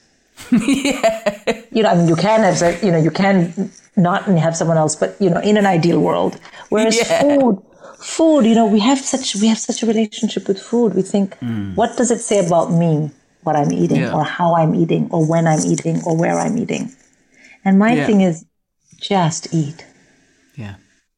G: yeah.
F: You know, I mean, you can have sex, you know, you can not have someone else, but, you know, in an ideal world. Whereas yeah. food... Food, you know, we have such we have such a relationship with food. We think, mm. what does it say about me, what I'm eating, yeah. or how I'm eating, or when I'm eating, or where I'm eating? And my yeah. thing is, just eat.
G: Yeah.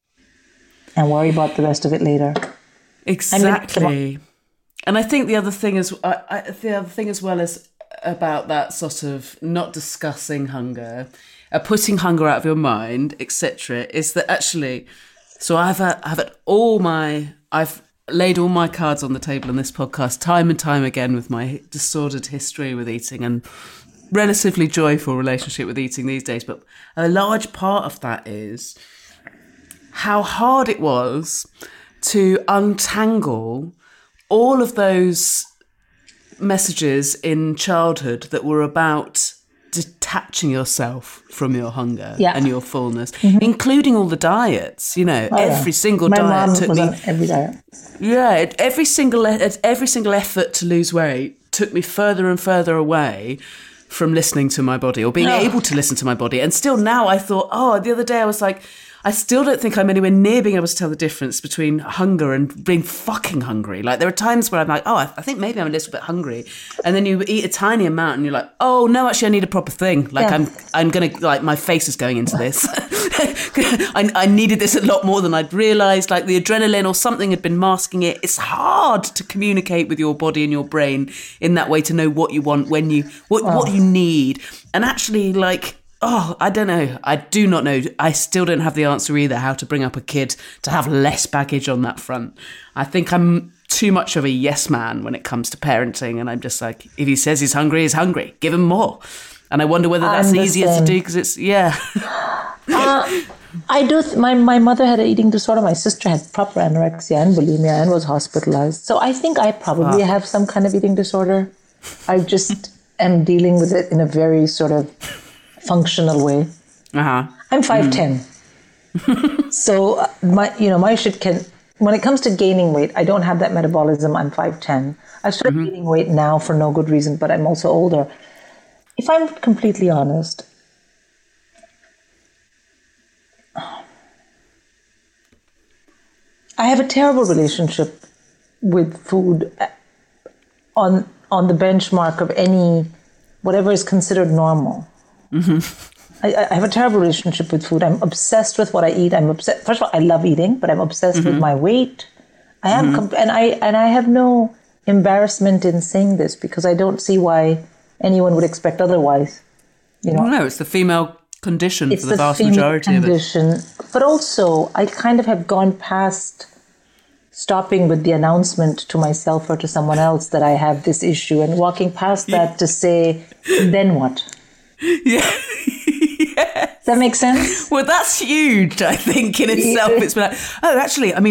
F: And worry about the rest of it later.
G: Exactly. I mean, and I think the other thing is, I, I, the other thing as well is about that sort of not discussing hunger, uh, putting hunger out of your mind, et cetera, is that actually. So I've had, I've had all my, I've laid all my cards on the table in this podcast time and time again with my disordered history with eating and relatively joyful relationship with eating these days. But a large part of that is how hard it was to untangle all of those messages in childhood that were about detaching yourself from your hunger yeah. and your fullness, mm-hmm. including all the diets. You know, oh, every yeah. single
F: My
G: diet
F: mom
G: took
F: was
G: me.
F: On every diet.
G: Yeah, every single every single effort to lose weight took me further and further away from listening to my body or being oh. able to listen to my body. And still now, I thought, oh, the other day I was like, I still don't think I'm anywhere near being able to tell the difference between hunger and being fucking hungry. Like, there are times where I'm like, oh, I, I think maybe I'm a little bit hungry. And then you eat a tiny amount and you're like, oh, no, actually, I need a proper thing. Like, yeah. I'm I'm going to, like, my face is going into this. I, I needed this a lot more than I'd realised. Like, the adrenaline or something had been masking it. It's hard to communicate with your body and your brain in that way to know what you want, when you, what, oh. what you need. And actually, like... Oh, I don't know. I do not know. I still don't have the answer either, how to bring up a kid to have less baggage on that front. I think I'm too much of a yes man when it comes to parenting. And I'm just like, if he says he's hungry, he's hungry. Give him more. And I wonder whether that's easier to do because it's, yeah.
F: uh, I do. Th- my, my mother had an eating disorder. My sister had proper anorexia and bulimia and was hospitalized. So I think I probably wow. have some kind of eating disorder. I just am dealing with it in a very sort of functional way.
G: Uh-huh.
F: I'm five ten. Mm. So uh, my, you know, my shit can, when it comes to gaining weight, I don't have that metabolism. I'm five ten. I've started mm-hmm. gaining weight now for no good reason, but I'm also older. If I'm completely honest, I have a terrible relationship with food on on the benchmark of any, whatever is considered normal. Mm-hmm. I, I have a terrible relationship with food. I'm obsessed with what I eat. I'm obsessed. First of all, I love eating, but I'm obsessed mm-hmm. with my weight. I am, mm-hmm. comp- and I and I have no embarrassment in saying this because I don't see why anyone would expect otherwise. You know,
G: no, it's the female condition
F: it's
G: for the, the vast
F: condition,
G: majority of it. But
F: also, I kind of have gone past stopping with the announcement to myself or to someone else that I have this issue and walking past that yeah. to say, then what?
G: Yeah. Yes.
F: Does that make sense?
G: Well, that's huge, I think, in itself. It's been like, oh, actually, I mean,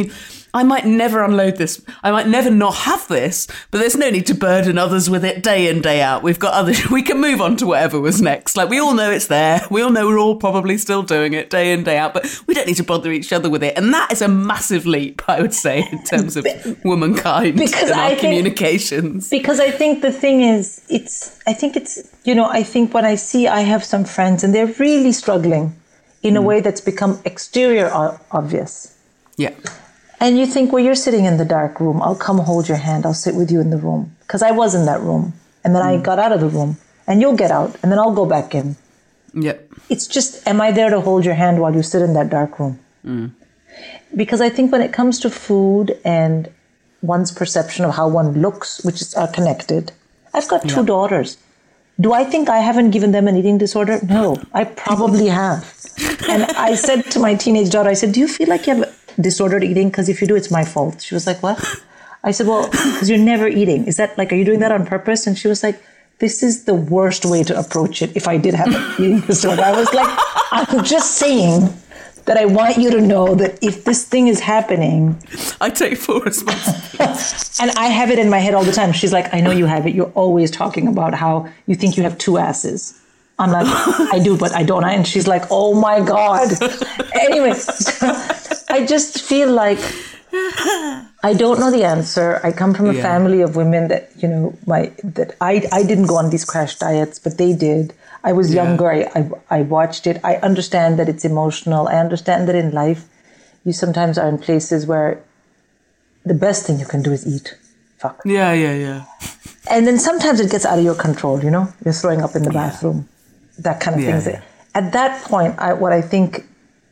G: I might never unload this. I might never not have this, but there's no need to burden others with it day in, day out. We've got other, we can move on to whatever was next. Like, we all know it's there. We all know we're all probably still doing it day in, day out, but we don't need to bother each other with it. And that is a massive leap, I would say, in terms of womankind because and our I communications.
F: Think, because I think the thing is, it's, I think it's, you know, I think when I see, I have some friends and they're really struggling in a mm. way that's become exterior obvious.
G: Yeah.
F: And you think, well, you're sitting in the dark room. I'll come hold your hand. I'll sit with you in the room. Because I was in that room. And then mm. I got out of the room. And you'll get out. And then I'll go back in.
G: Yep.
F: It's just, am I there to hold your hand while you sit in that dark room?
G: Mm.
F: Because I think when it comes to food and one's perception of how one looks, which is, are connected. I've got two yep. daughters. Do I think I haven't given them an eating disorder? No, I probably have. And I said to my teenage daughter, I said, do you feel like you have disordered eating? Because if you do, it's my fault. She was like, what? I said, well, because you're never eating. Is that like, are you doing that on purpose? And she was like, this is the worst way to approach it if I did have an eating disorder. I was like, I'm just saying that I want you to know that if this thing is happening,
G: I take full responsibility.
F: And I have it in my head all the time. She's like, I know you have it. You're always talking about how you think you have two asses. I'm like, I do, but I don't. And she's like, oh my God. Anyway, I just feel like I don't know the answer. I come from a yeah. family of women that, you know, my that I, I didn't go on these crash diets, but they did. I was yeah. younger. I, I I watched it. I understand that it's emotional. I understand that in life, you sometimes are in places where the best thing you can do is eat. Fuck.
G: Yeah, yeah, yeah.
F: And then sometimes it gets out of your control, you know? You're throwing up in the bathroom. Yeah. That kind of
G: yeah,
F: thing.
G: Yeah.
F: At that point, I, what I think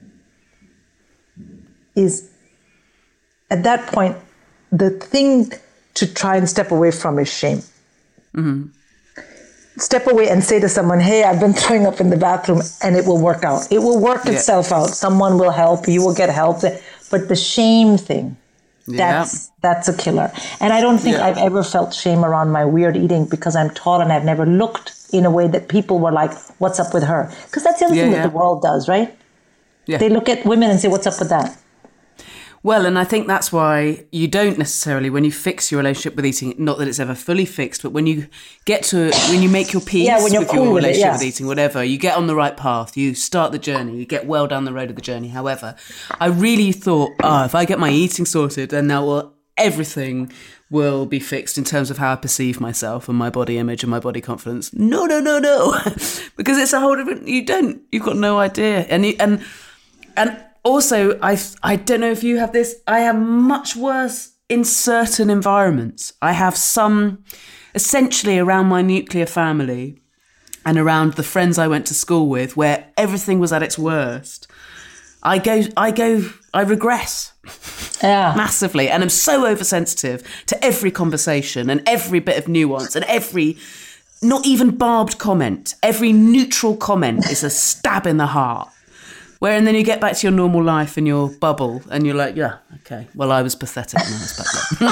F: is, at that point, the thing to try and step away from is shame.
G: Mm-hmm.
F: Step away and say to someone, hey, I've been throwing up in the bathroom, and it will work out. It will work yeah. itself out. Someone will help. You will get help. But the shame thing, that's yeah. that's a killer. And I don't think yeah. I've ever felt shame around my weird eating because I'm tall and I've never looked in a way that people were like, what's up with her? Because that's the other yeah, thing yeah. that the world does, right?
G: Yeah.
F: They look at women and say, what's up with that?
G: Well, and I think that's why you don't necessarily, when you fix your relationship with eating, not that it's ever fully fixed, but when you get to, when you make your peace
F: yeah, when you're
G: with
F: cool
G: your
F: with
G: relationship
F: it, yeah.
G: with eating, whatever, you get on the right path, you start the journey, you get well down the road of the journey. However, I really thought, oh, if I get my eating sorted, then now well, everything will be fixed in terms of how I perceive myself and my body image and my body confidence. No, no, no, no. Because it's a whole different, you don't, you've got no idea. And, you, and, and, Also, I I don't know if you have this, I have much worse in certain environments. I have some, essentially around my nuclear family and around the friends I went to school with, where everything was at its worst. I go, I go, I regress
F: yeah.
G: massively. And I'm so oversensitive to every conversation and every bit of nuance and every, not even barbed comment. Every neutral comment is a stab in the heart. Where and then you get back to your normal life and your bubble and you're like, yeah, okay, well, I was pathetic when I was back then.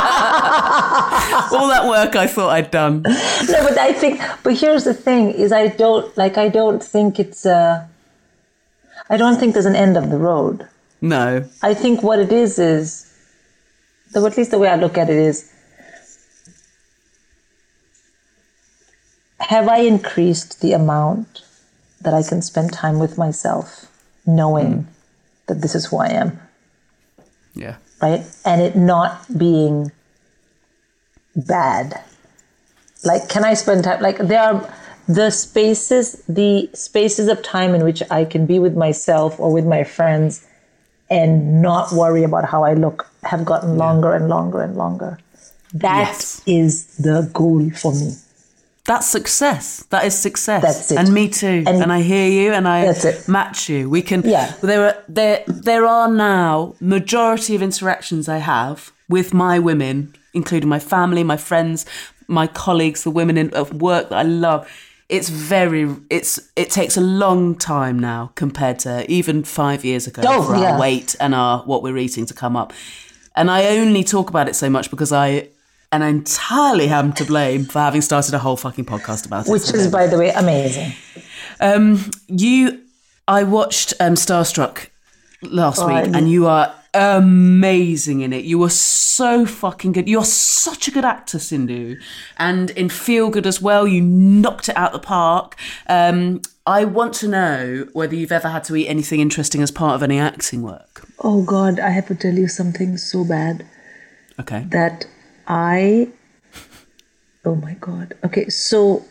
G: All that work I thought I'd done.
F: No, but I think, but here's the thing, is I don't, like, I don't think it's, uh, I don't think there's an end of the road.
G: No.
F: I think what it is is, though at least the way I look at it is, have I increased the amount that I can spend time with myself, knowing mm. that this is who I am.
G: Yeah.
F: Right? And it not being bad. Like, can I spend time? Like, there are the spaces, the spaces of time in which I can be with myself or with my friends and not worry about how I look have gotten longer yeah. and longer and longer. That yes. is the goal for me.
G: That's success. That is success.
F: That's it.
G: And me too. And, and I hear you and I match you. We can,
F: yeah.
G: there are, there, there are now majority of interactions I have with my women, including my family, my friends, my colleagues, the women in, of work that I love. It's very, it's, it takes a long time now compared to even five years ago
F: oh,
G: for
F: yeah.
G: our weight and our, what we're eating to come up. And I only talk about it so much because I, and I entirely am to blame for having started a whole fucking podcast about it.
F: Which is, by the way, amazing.
G: Um, you, I watched um, Starstruck last
F: oh,
G: week,
F: I,
G: and you are amazing in it. You were so fucking good. You're such a good actor, Sindhu. And in Feel Good as well, you knocked it out the park. Um, I want to know whether you've ever had to eat anything interesting as part of any acting work.
F: Oh, God, I have to tell you something so bad.
G: Okay.
F: That I... Oh, my God. Okay, so...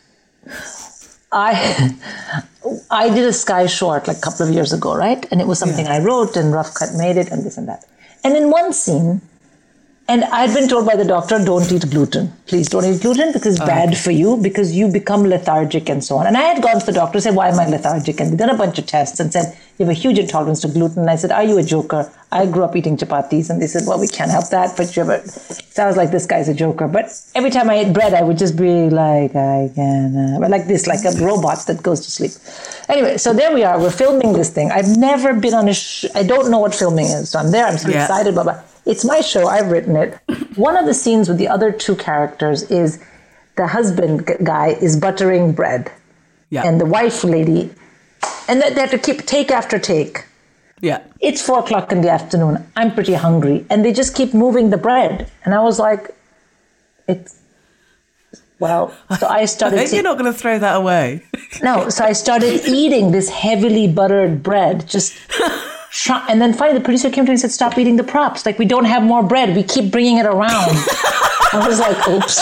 F: I I did a Sky short like a couple of years ago, right? And it was something yeah. I wrote and Rough Cut made it and this and that. And in one scene, and I'd been told by the doctor, don't eat gluten. Please don't eat gluten because it's oh, bad okay. for you because you become lethargic and so on. And I had gone to the doctor and said, why am I lethargic? And we done a bunch of tests and said, you have a huge intolerance to gluten. And I said, are you a joker? I grew up eating chapatis. And they said, well, we can't help that. But you ever... So I was like, this guy's a joker. But every time I ate bread, I would just be like, I can... Uh, but like this, like a robot that goes to sleep. Anyway, so there we are. We're filming this thing. I've never been on a... Sh- I don't know what filming is. So I'm there. I'm so yeah. excited about it. It's my show. I've written it. One of the scenes with the other two characters is the husband guy is buttering bread. Yeah. And the wife lady... And they have to keep take after take.
G: Yeah.
F: It's four o'clock in the afternoon. I'm pretty hungry. And they just keep moving the bread. And I was like, it's, well, so I started...
G: I hope you're not going to throw that away.
F: No, so I started eating this heavily buttered bread. Just, and then finally the producer came to me and said, stop eating the props. Like, we don't have more bread. We keep bringing it around. I was like, oops.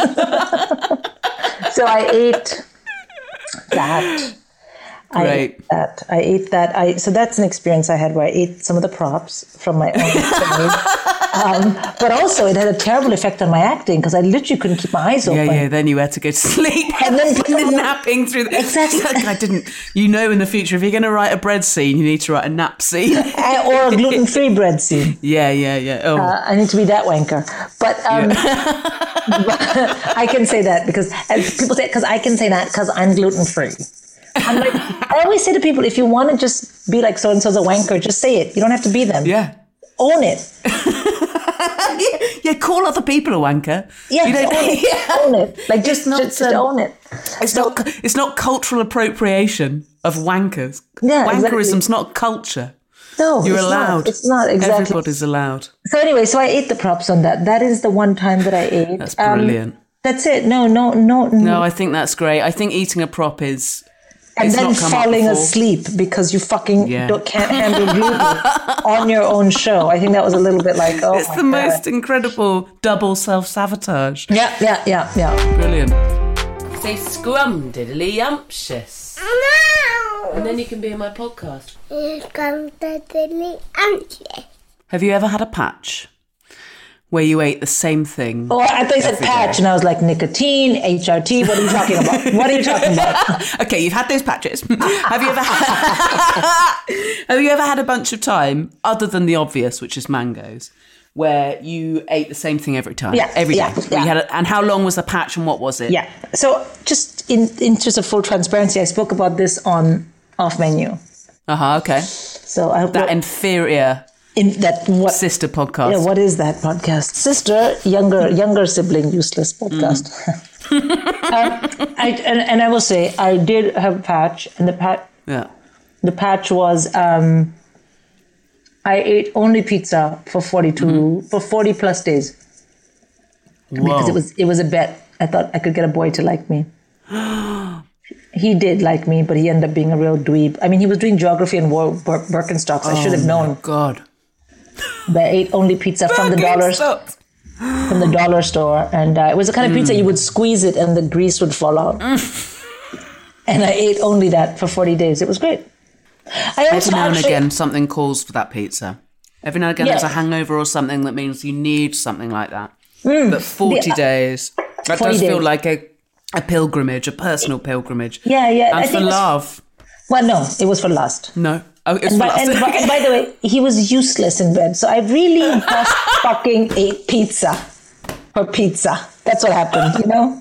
F: So I ate that. I
G: Great.
F: ate that. I ate that. I so that's an experience I had where I ate some of the props from my own family. Um, but also it had a terrible effect on my acting because I literally couldn't keep my eyes open.
G: Yeah, yeah. Then you had to go to sleep
F: and then
G: and napping through the...
F: Exactly.
G: I didn't. You know, in the future, if you're going to write a bread scene, you need to write a nap scene
F: or a gluten-free bread scene.
G: Yeah, yeah, yeah. Oh,
F: uh, I need to be that wanker. But, um, yeah. but I can say that because as people say because I can say that because I'm gluten-free. I'm like, I always say to people, if you want to just be like so-and-so's a wanker, just say it. You don't have to be them.
G: Yeah.
F: Own it.
G: yeah, yeah, call other people a wanker.
F: Yeah,
G: you
F: own it.
G: Yeah.
F: Own it. Like, just, not, just, just um, own it.
G: It's so, not It's not cultural appropriation of wankers.
F: Yeah,
G: Wankerism's
F: exactly.
G: not culture.
F: No,
G: You're
F: it's
G: allowed.
F: Not. It's not, exactly.
G: Everybody's allowed.
F: So anyway, so I ate the props on that. That is the one time that I ate.
G: That's brilliant.
F: Um, that's it. No, no, no.
G: No, I think that's great. I think eating a prop is...
F: And
G: it's
F: then falling asleep because you fucking yeah. don't, can't handle gluten on your own show. I think that was a little bit like, oh,
G: it's
F: my
G: the
F: God.
G: most incredible double self-sabotage.
F: Yeah, yeah, yeah, yeah.
G: Brilliant.
E: Say scrumdiddly-umptious. And then you can be in my podcast. Scrumdiddly-umptious.
G: Have you ever had a patch where you ate the same thing?
F: Oh, I thought you said patch, day. And I was like, nicotine, H R T, what are you talking about? What are you talking about?
G: Okay, you've had those patches. Have you ever had, have you ever had a bunch of time, other than the obvious, which is mangoes, where you ate the same thing every time?
F: Yeah,
G: every day.
F: Yeah, yeah.
G: You had a, and how long was the patch and what was it?
F: Yeah, so just in interest of full transparency, I spoke about this on Off Menu.
G: Uh-huh, okay.
F: So I hope
G: that inferior...
F: In that what
G: sister podcast?
F: Yeah, what is that podcast? Sister, younger, younger sibling, useless podcast. Mm. um, I, and, and I will say, I did have a patch, and the patch,
G: yeah, the
F: patch was um, I ate only pizza for forty-two mm-hmm. for forty plus days. Whoa. Because it was it was a bet. I thought I could get a boy to like me. He did like me, but he ended up being a real dweeb. I mean, he was doing geography and war, Bir- Birkenstocks. I oh should have known.
G: My God.
F: But I ate only pizza from the dollar from the dollar store, and uh, it was the kind of pizza mm. you would squeeze it and the grease would fall out. Mm. And I ate only that for forty days. It was great. I
G: also Every now actually, and again, something calls for that pizza. Every now and again, yeah. there's a hangover or something that means you need something like that. Mm. But forty the, days, that forty does days. feel like a, a pilgrimage, a personal pilgrimage.
F: Yeah, yeah.
G: And
F: I
G: for
F: think
G: love.
F: Well, no, it was for lust.
G: No. Oh, it's
F: and,
G: by,
F: and, by, and by the way, he was useless in bed. So I really just fucking ate pizza for pizza. That's what happened, you know?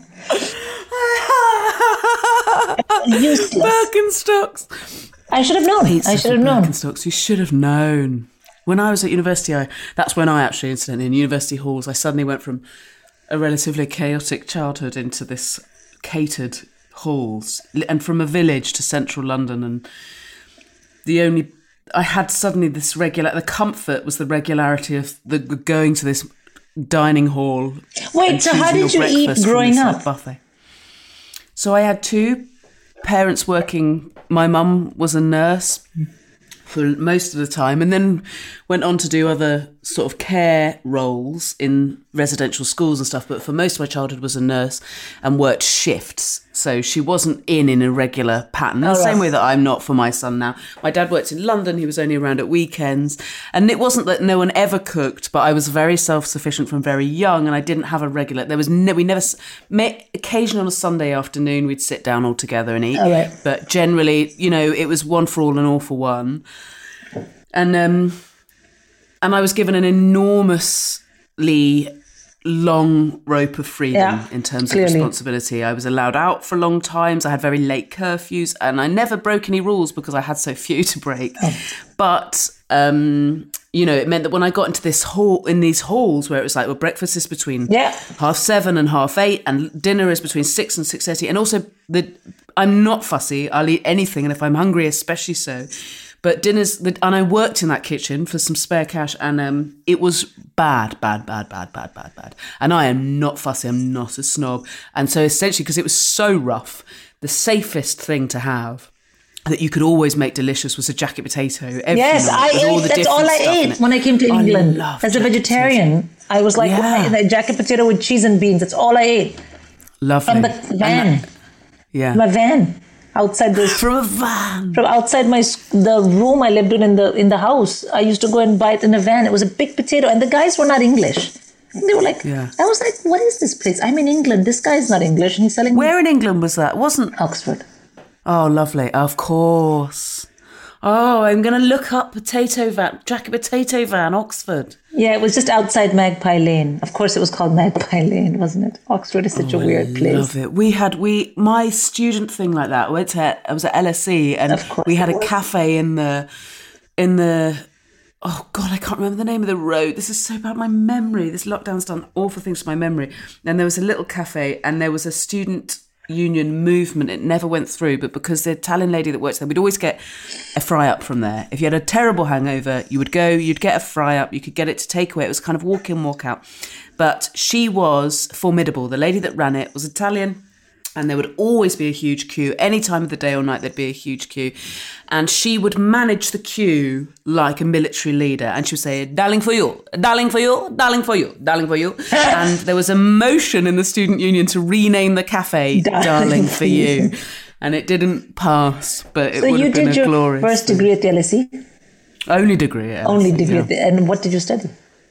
F: Useless.
G: Birkenstocks.
F: I should have known. Pizza I should have known.
G: Birkenstocks. You should have known. When I was at university, I, that's when I actually, incidentally, in university halls, I suddenly went from a relatively chaotic childhood into this catered halls, and from a village to central London, and the only I had suddenly this regular, the comfort was the regularity of the going to this dining hall.
F: Wait, so how did you eat growing up?
G: Buffet. So I had two parents working. My mum was a nurse for most of the time, and then went on to do other sort of care roles in residential schools and stuff. But for most of my childhood was a nurse and worked shifts. So she wasn't in in a regular pattern. The same way that I'm not for my son now. My dad worked in London. He was only around at weekends. And it wasn't that no one ever cooked, but I was very self-sufficient from very young, and I didn't have a regular... There was no, we never... Met, occasionally on a Sunday afternoon, we'd sit down all together and eat.
F: All right.
G: But generally, you know, it was one for all and all for one. And, um, and I was given an enormously... long rope of freedom
F: yeah,
G: in terms
F: clearly.
G: of responsibility. I was allowed out for long times. I had very late curfews, and I never broke any rules because I had so few to break. Oh. But, um, you know, it meant that when I got into this hall, in these halls where it was like, well, breakfast is between
F: yeah.
G: half seven and half eight, and dinner is between six and six thirty. And also, the I'm not fussy. I'll eat anything, and if I'm hungry, especially so. But dinners, and I worked in that kitchen for some spare cash, and um, it was bad, bad, bad, bad, bad, bad, bad. And I am not fussy, I'm not a snob. And so essentially, because it was so rough, the safest thing to have that you could always make delicious was a jacket potato. Every
F: yes,
G: night,
F: I ate,
G: all the
F: that's all I ate when I came to England. As a vegetarian, potato. I was like, yeah. a jacket potato with cheese and beans, that's all I ate.
G: Lovely.
F: From the van.
G: That, yeah.
F: My van. Outside this,
G: from a van,
F: from outside my the room I lived in in the in the house, I used to go and buy it in a van. It was a big potato, and the guys were not English. They were like, yeah. I was like, what is this place? I'm in England. This guy's not English, and he's selling.
G: Where
F: me.
G: in England was that? Wasn't
F: Oxford?
G: Oh, lovely. Of course. Oh, I'm going to look up potato van, jacket potato van, Oxford.
F: Yeah, it was just outside Magpie Lane. Of course, it was called Magpie Lane, wasn't it? Oxford is such
G: oh,
F: a weird
G: I
F: place. I
G: love it. We had, we, my student thing like that, I went to, I was at L S E, and we had a cafe in the, in the, oh God, I can't remember the name of the road. This is so bad, my memory. This lockdown's done awful things to my memory. And there was a little cafe, and there was a student union movement. It never went through, but because the Italian lady that works there, we'd always get a fry up from there. If you had a terrible hangover, you would go, you'd get a fry up, you could get it to take away. It was kind of walk in, walk out. But she was formidable. The lady that ran it was Italian, and there would always be a huge queue. Any time of the day or night, there'd be a huge queue. And she would manage the queue like a military leader. And she would say, darling for you, darling for you, darling for you, darling for you. And there was a motion in the student union to rename the cafe Darling for You. And it didn't pass, but it
F: so
G: would have been a glorious. So you did your
F: first degree at the L S E?
G: Only degree at L S E.
F: Only degree
G: yeah.
F: at the, and what did you study?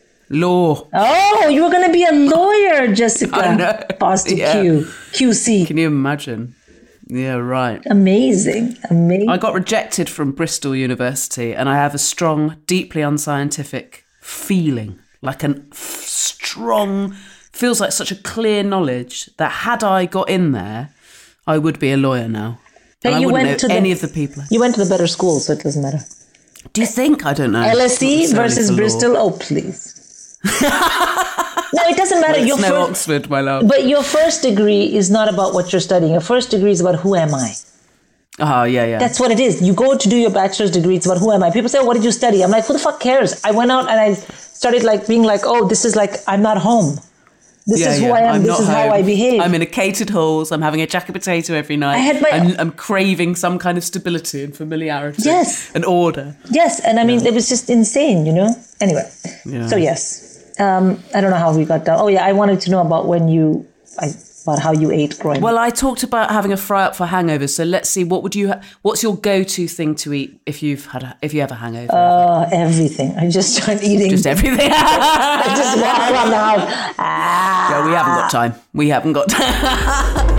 G: Law.
F: Oh, you were going to be a lawyer, Jessica.
G: I know.
F: Passed to
G: yeah.
F: Q. Q C.
G: Can you imagine? Yeah, right.
F: Amazing. Amazing.
G: I got rejected from Bristol University, and I have a strong, deeply unscientific feeling, like a f- strong, feels like such a clear knowledge that had I got in there, I would be a lawyer now. And I
F: you
G: wouldn't
F: went
G: know
F: to
G: any
F: the,
G: of the people.
F: You went to the better school, so it doesn't matter.
G: Do you think? I don't know.
F: L S E versus Bristol? Oh, please. No, it doesn't matter.
G: It's
F: your
G: no
F: first,
G: Oxford, my love.
F: But your first degree is not about what you're studying. Your first degree is about who am I.
G: Oh, yeah, yeah.
F: That's what it is. You go to do your bachelor's degree. It's about who am I. People say, what did you study? I'm like, who the fuck cares? I went out and I started like being like, oh, this is like, I'm not home. This
G: yeah,
F: is who
G: yeah.
F: I am.
G: I'm
F: this is
G: home.
F: how I behave.
G: I'm in a catered halls. I'm having a jacket potato every night.
F: I had my,
G: I'm, I'm craving some kind of stability and familiarity.
F: Yes.
G: And order.
F: Yes. And I mean, yeah. It was just insane, you know? Anyway.
G: Yeah.
F: So, yes. Um, I don't know how we got down. Oh, yeah. I wanted to know about when you, I, about how you ate growing up.
G: Well, I talked about having a fry up for hangovers. So let's see. What would you? Ha- what's your go-to thing to eat if you've had a, if you have a hangover?
F: Uh, everything. I just start eating.
G: Just everything.
F: I just walk around the house. Ah.
G: Yeah, we haven't got time. We haven't got time.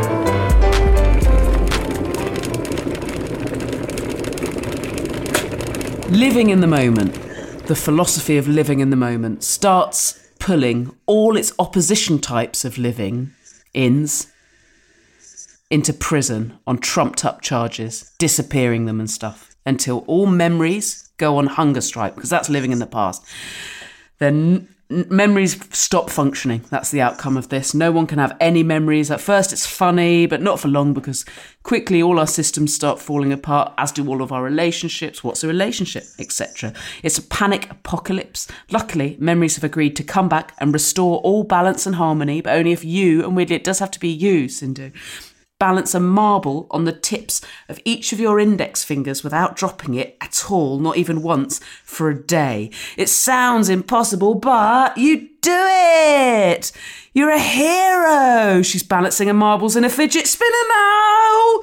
G: Living in the moment, the philosophy of living in the moment, starts pulling all its opposition types of living ins into prison on trumped up charges, disappearing them and stuff, until all memories go on hunger strike, because that's living in the past. Then memories stop functioning. That's the outcome of this. No one can have any memories. At first it's funny, but not for long, because quickly all our systems start falling apart, as do all of our relationships. What's a relationship, et cetera. It's a panic apocalypse. Luckily, memories have agreed to come back and restore all balance and harmony, but only if you, and weirdly it does have to be you, Sindhu, balance a marble on the tips of each of your index fingers without dropping it at all, not even once, for a day. It sounds impossible, but you do it! You're a hero! She's balancing her marbles in a fidget spinner now!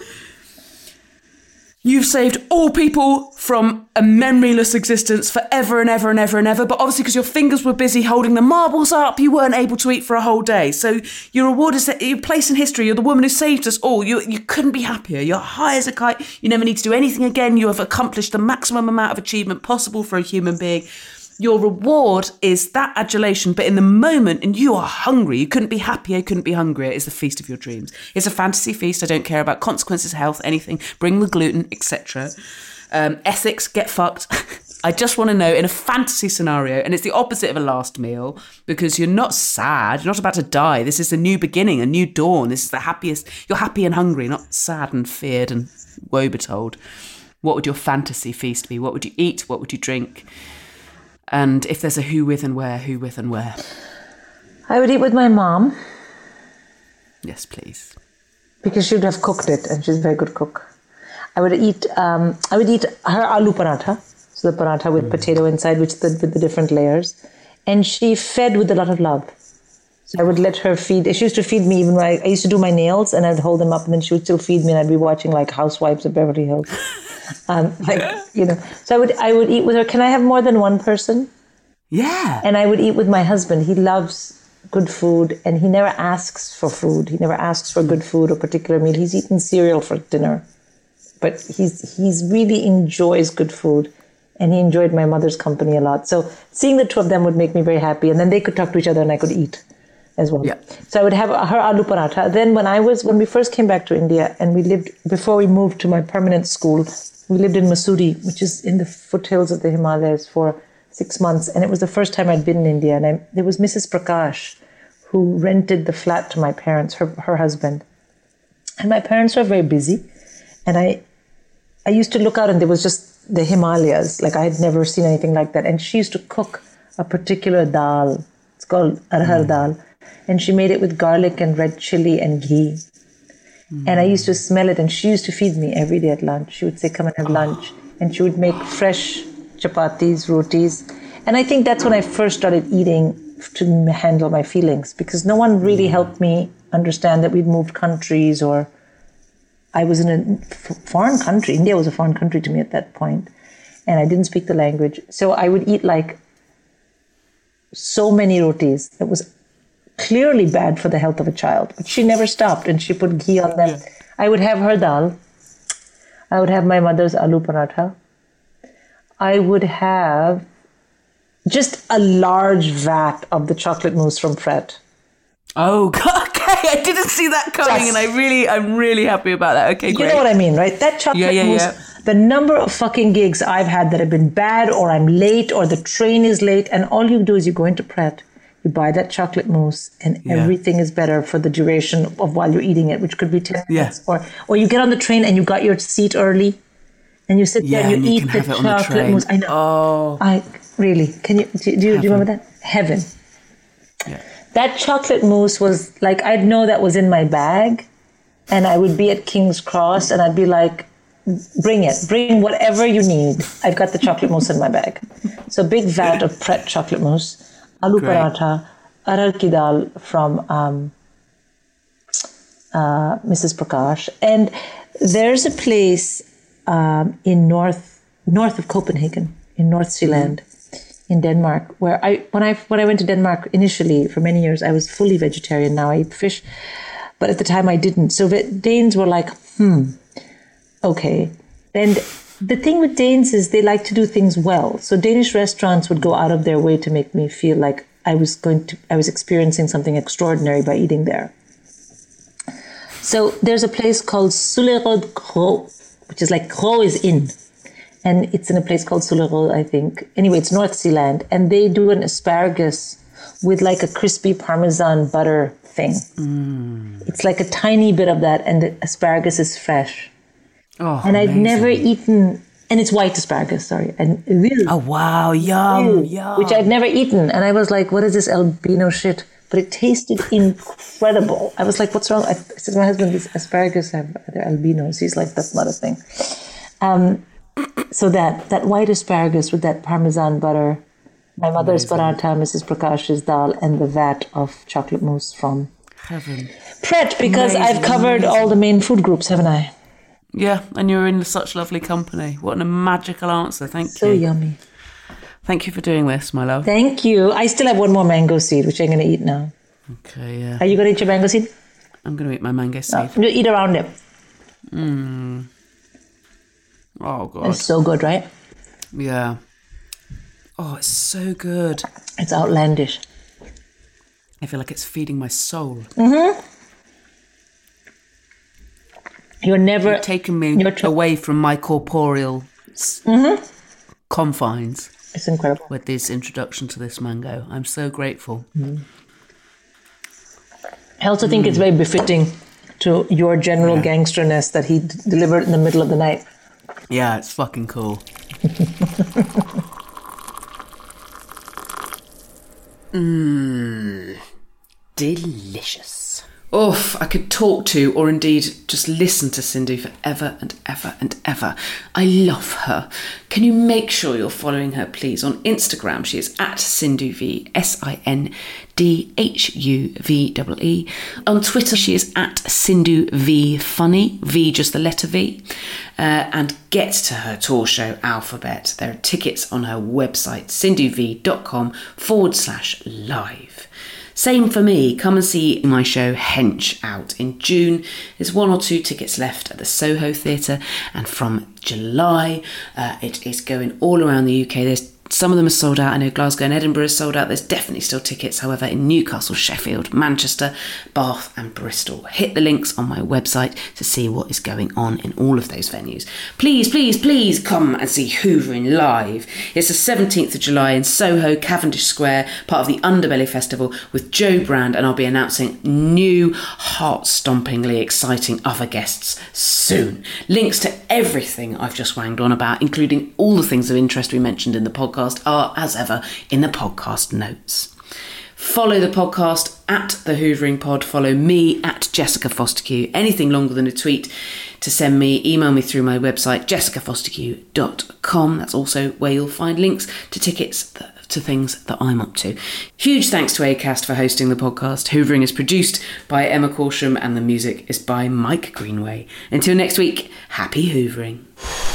G: You've saved all people from a memoryless existence forever and ever and ever and ever. But obviously, because your fingers were busy holding the marbles up, you weren't able to eat for a whole day. So your reward is that your place in history. You're the woman who saved us all. You, you couldn't be happier. You're high as a kite. You never need to do anything again. You have accomplished the maximum amount of achievement possible for a human being. Your reward is that adulation, but in the moment, and you are hungry, you couldn't be happier, you couldn't be hungrier, it's the feast of your dreams. It's a fantasy feast. I don't care about consequences, health, anything. Bring the gluten, et cetera. Um, ethics, get fucked. I just want to know, in a fantasy scenario, and it's the opposite of a last meal, because you're not sad, you're not about to die. This is a new beginning, a new dawn. This is the happiest. You're happy and hungry, not sad and feared and woe-betold. What would your fantasy feast be? What would you eat? What would you drink? And if there's a who with and where, who with and where?
F: I would eat with my mom.
G: Yes, please.
F: Because she would have cooked it, and she's a very good cook. I would eat um, I would eat her aloo paratha, so the paratha with mm. potato inside, which the, with the different layers. And she fed with a lot of love. So I would let her feed. She used to feed me even when I, I used to do my nails, and I'd hold them up, and then she would still feed me, and I'd be watching like Housewives of Beverly Hills. Um, like, you know, so I would I would eat with her. Can I have more than one person?
G: Yeah.
F: And I would eat with my husband. He loves good food, and he never asks for food. He never asks for good food or particular meal. He's eaten cereal for dinner, but he's he's really enjoys good food, and he enjoyed my mother's company a lot. So seeing the two of them would make me very happy, and then they could talk to each other, and I could eat as well.
G: Yeah.
F: So I would have her aloo paratha. Then when I was when we first came back to India, and we lived before we moved to my permanent school. We lived in Mussoorie, which is in the foothills of the Himalayas, for six months. And it was the first time I'd been in India. And I, there was Missus Prakash, who rented the flat to my parents, her, her husband. And my parents were very busy. And I I used to look out, and there was just the Himalayas. Like, I had never seen anything like that. And she used to cook a particular dal. It's called arhar mm. dal. And she made it with garlic and red chili and ghee. And I used to smell it, and she used to feed me every day at lunch. She would say, come and have lunch. And she would make fresh chapatis, rotis. And I think that's when I first started eating to handle my feelings, because no one really helped me understand that we'd moved countries, or I was in a f- foreign country. India was a foreign country to me at that point, and I didn't speak the language. So I would eat like so many rotis. It was clearly bad for the health of a child, but she never stopped, and she put ghee on them. Yeah. I would have her dal. I would have my mother's aloo paratha. I would have just a large vat of the chocolate mousse from Pret.
G: Oh, okay. I didn't see that coming, yes. and I really, I'm really happy about that. Okay, great.
F: You know what I mean, right? That chocolate yeah, yeah, mousse. Yeah. The number of fucking gigs I've had that have been bad, or I'm late, or the train is late, and all you do is you go into Pret. You buy that chocolate mousse, and yeah. everything is better for the duration of while you're eating it, which could be ten yeah. minutes. Or or you get on the train and you got your seat early, and you sit
G: yeah,
F: there and you,
G: you
F: eat
G: can
F: the
G: have it
F: chocolate
G: on the train.
F: mousse. I know.
G: Oh,
F: I really can you do, do, you, do you remember that? Heaven.
G: Yeah.
F: That chocolate mousse was like, I'd know that was in my bag, and I would be at King's Cross, and I'd be like, bring it, bring whatever you need. I've got the chocolate mousse in my bag. So big vat of Pret chocolate mousse. Aloo Great. paratha, arhar ki dal from um, uh, Missus Prakash. And there's a place um, in north north of Copenhagen, in North Zealand, mm. in Denmark, where I when I when I went to Denmark initially for many years, I was fully vegetarian. Now I eat fish, but at the time I didn't. So the Danes were like, hmm, okay. And the thing with Danes is they like to do things well. So Danish restaurants would go out of their way to make me feel like I was going to, I was experiencing something extraordinary by eating there. So there's a place called Sulerød Kro, which is like Kro is in. And it's in a place called Sulerød, I think. Anyway, it's North Zealand. And they do an asparagus. with like a crispy Parmesan butter thing. Mm. It's like a tiny bit of that, and the asparagus is fresh.
G: Oh,
F: and I'd
G: amazing.
F: never eaten, and it's white asparagus, sorry. And really,
G: oh, wow, yum,
F: really,
G: yum.
F: Which I'd never eaten. And I was like, what is this albino shit? But it tasted incredible. I was like, what's wrong? I said, my husband, these asparagus have, they're albinos. He's like, that's not a thing. Um, so that, that white asparagus with that Parmesan butter, my mother's
G: Amazing.
F: paratha, Missus Prakash's dal, and the vat of chocolate mousse from
G: Heaven.
F: Pret, because
G: Amazing,
F: I've covered
G: amazing.
F: all the main food groups, haven't I?
G: Yeah, and you're in such lovely company. What a magical answer. Thank
F: So
G: you.
F: So yummy.
G: Thank you for doing this, my love.
F: Thank you. I still have one more mango seed, which I'm going to eat now.
G: Okay, yeah.
F: Are you going to eat your mango seed?
G: I'm going to eat my mango seed.
F: No, eat around it.
G: Mm. Oh, God.
F: It's so good, right?
G: Yeah. Oh, it's so good.
F: It's outlandish.
G: I feel like it's feeding my soul.
F: Mm-hmm. You're never...
G: You've taken me
F: tr-
G: away from my corporeal
F: mm-hmm.
G: confines.
F: It's incredible.
G: With this introduction to this mango. I'm so grateful.
F: Mm. I also think mm. it's very befitting to your general yeah. gangsterness that he d- delivered in the middle of the night.
G: Yeah, it's fucking cool. Mmm. Delicious. Oof, I could talk to, or indeed just listen to Sindhu forever and ever and ever. I love her. Can you make sure you're following her, please? On Instagram, she is at SindhuV, S I N D H U V E E. On Twitter, she is at SindhuVFunny, V just the letter V. Uh, and get to her tour show, Alphabet. There are tickets on her website, sindhuv.com forward slash live. Same for me. Come and see my show Hench out in June. There's one or two tickets left at the Soho Theatre, and from July uh, it is going all around the U K. There's some of them are sold out. I know Glasgow and Edinburgh is sold out. There's definitely still tickets, however, in Newcastle, Sheffield, Manchester, Bath and Bristol. Hit the links on my website to see what is going on in all of those venues. Please, please, please come and see Hoovering live. It's the seventeenth of July in Soho, Cavendish Square, part of the Underbelly Festival with Joe Brand, and I'll be announcing new, heart-stompingly exciting other guests soon. Links to everything I've just wanged on about, including all the things of interest we mentioned in the podcast, are, as ever, in the podcast notes. Follow the podcast at The Hoovering Pod. Follow me at Jessica Fostekew. Anything longer than a tweet to send me, email me through my website, jessica fostekew dot com. That's also where you'll find links to tickets to things that I'm up to. Huge thanks to Acast for hosting the podcast. Hoovering is produced by Emma Corsham and the music is by Mike Greenway. Until next week, happy Hoovering.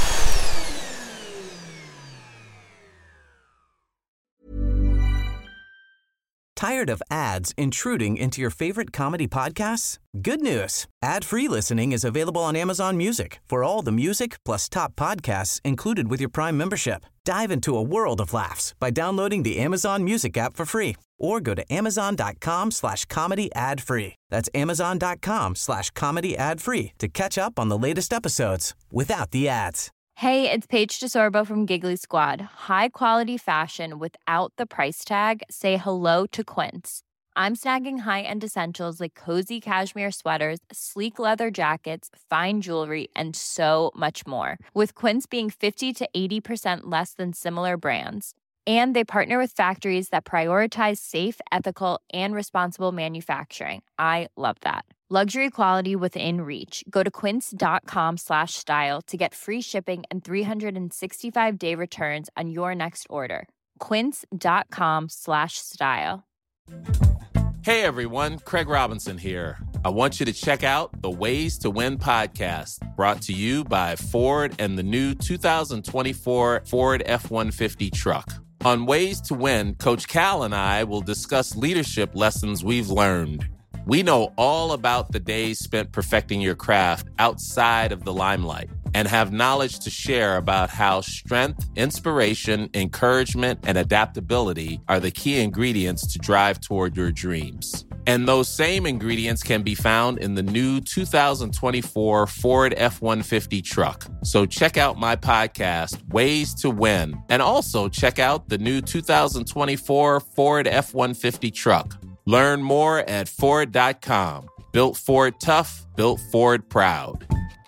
D: Tired of ads intruding into your favorite comedy podcasts? Good news. Ad-free listening is available on Amazon Music for all the music plus top podcasts included with your Prime membership. Dive into a world of laughs by downloading the Amazon Music app for free or go to amazon.com slash comedy ad free. That's amazon.com slash comedy ad free to catch up on the latest episodes without the ads.
I: Hey, it's Paige DeSorbo from Giggly Squad. High quality fashion without the price tag. Say hello to Quince. I'm snagging high-end essentials like cozy cashmere sweaters, sleek leather jackets, fine jewelry, and so much more. With Quince being fifty to eighty percent less than similar brands. And they partner with factories that prioritize safe, ethical, and responsible manufacturing. I love that. Luxury quality within reach. Go to quince.com slash style to get free shipping and three sixty-five day returns on your next order. Quince.com slash style.
J: Hey everyone, Craig Robinson here. I want you to check out the Ways to Win podcast, brought to you by Ford and the new two thousand twenty-four Ford F one fifty truck. On Ways to Win, Coach Cal and I will discuss leadership lessons we've learned. We know all about the days spent perfecting your craft outside of the limelight. and have knowledge to share about how strength, inspiration, encouragement, and adaptability are the key ingredients to drive toward your dreams. And those same ingredients can be found in the new two thousand twenty-four Ford F one fifty truck. So check out my podcast, Ways to Win, and also check out the new two thousand twenty-four Ford F one fifty truck. Learn more at Ford dot com. Built Ford tough, built Ford proud.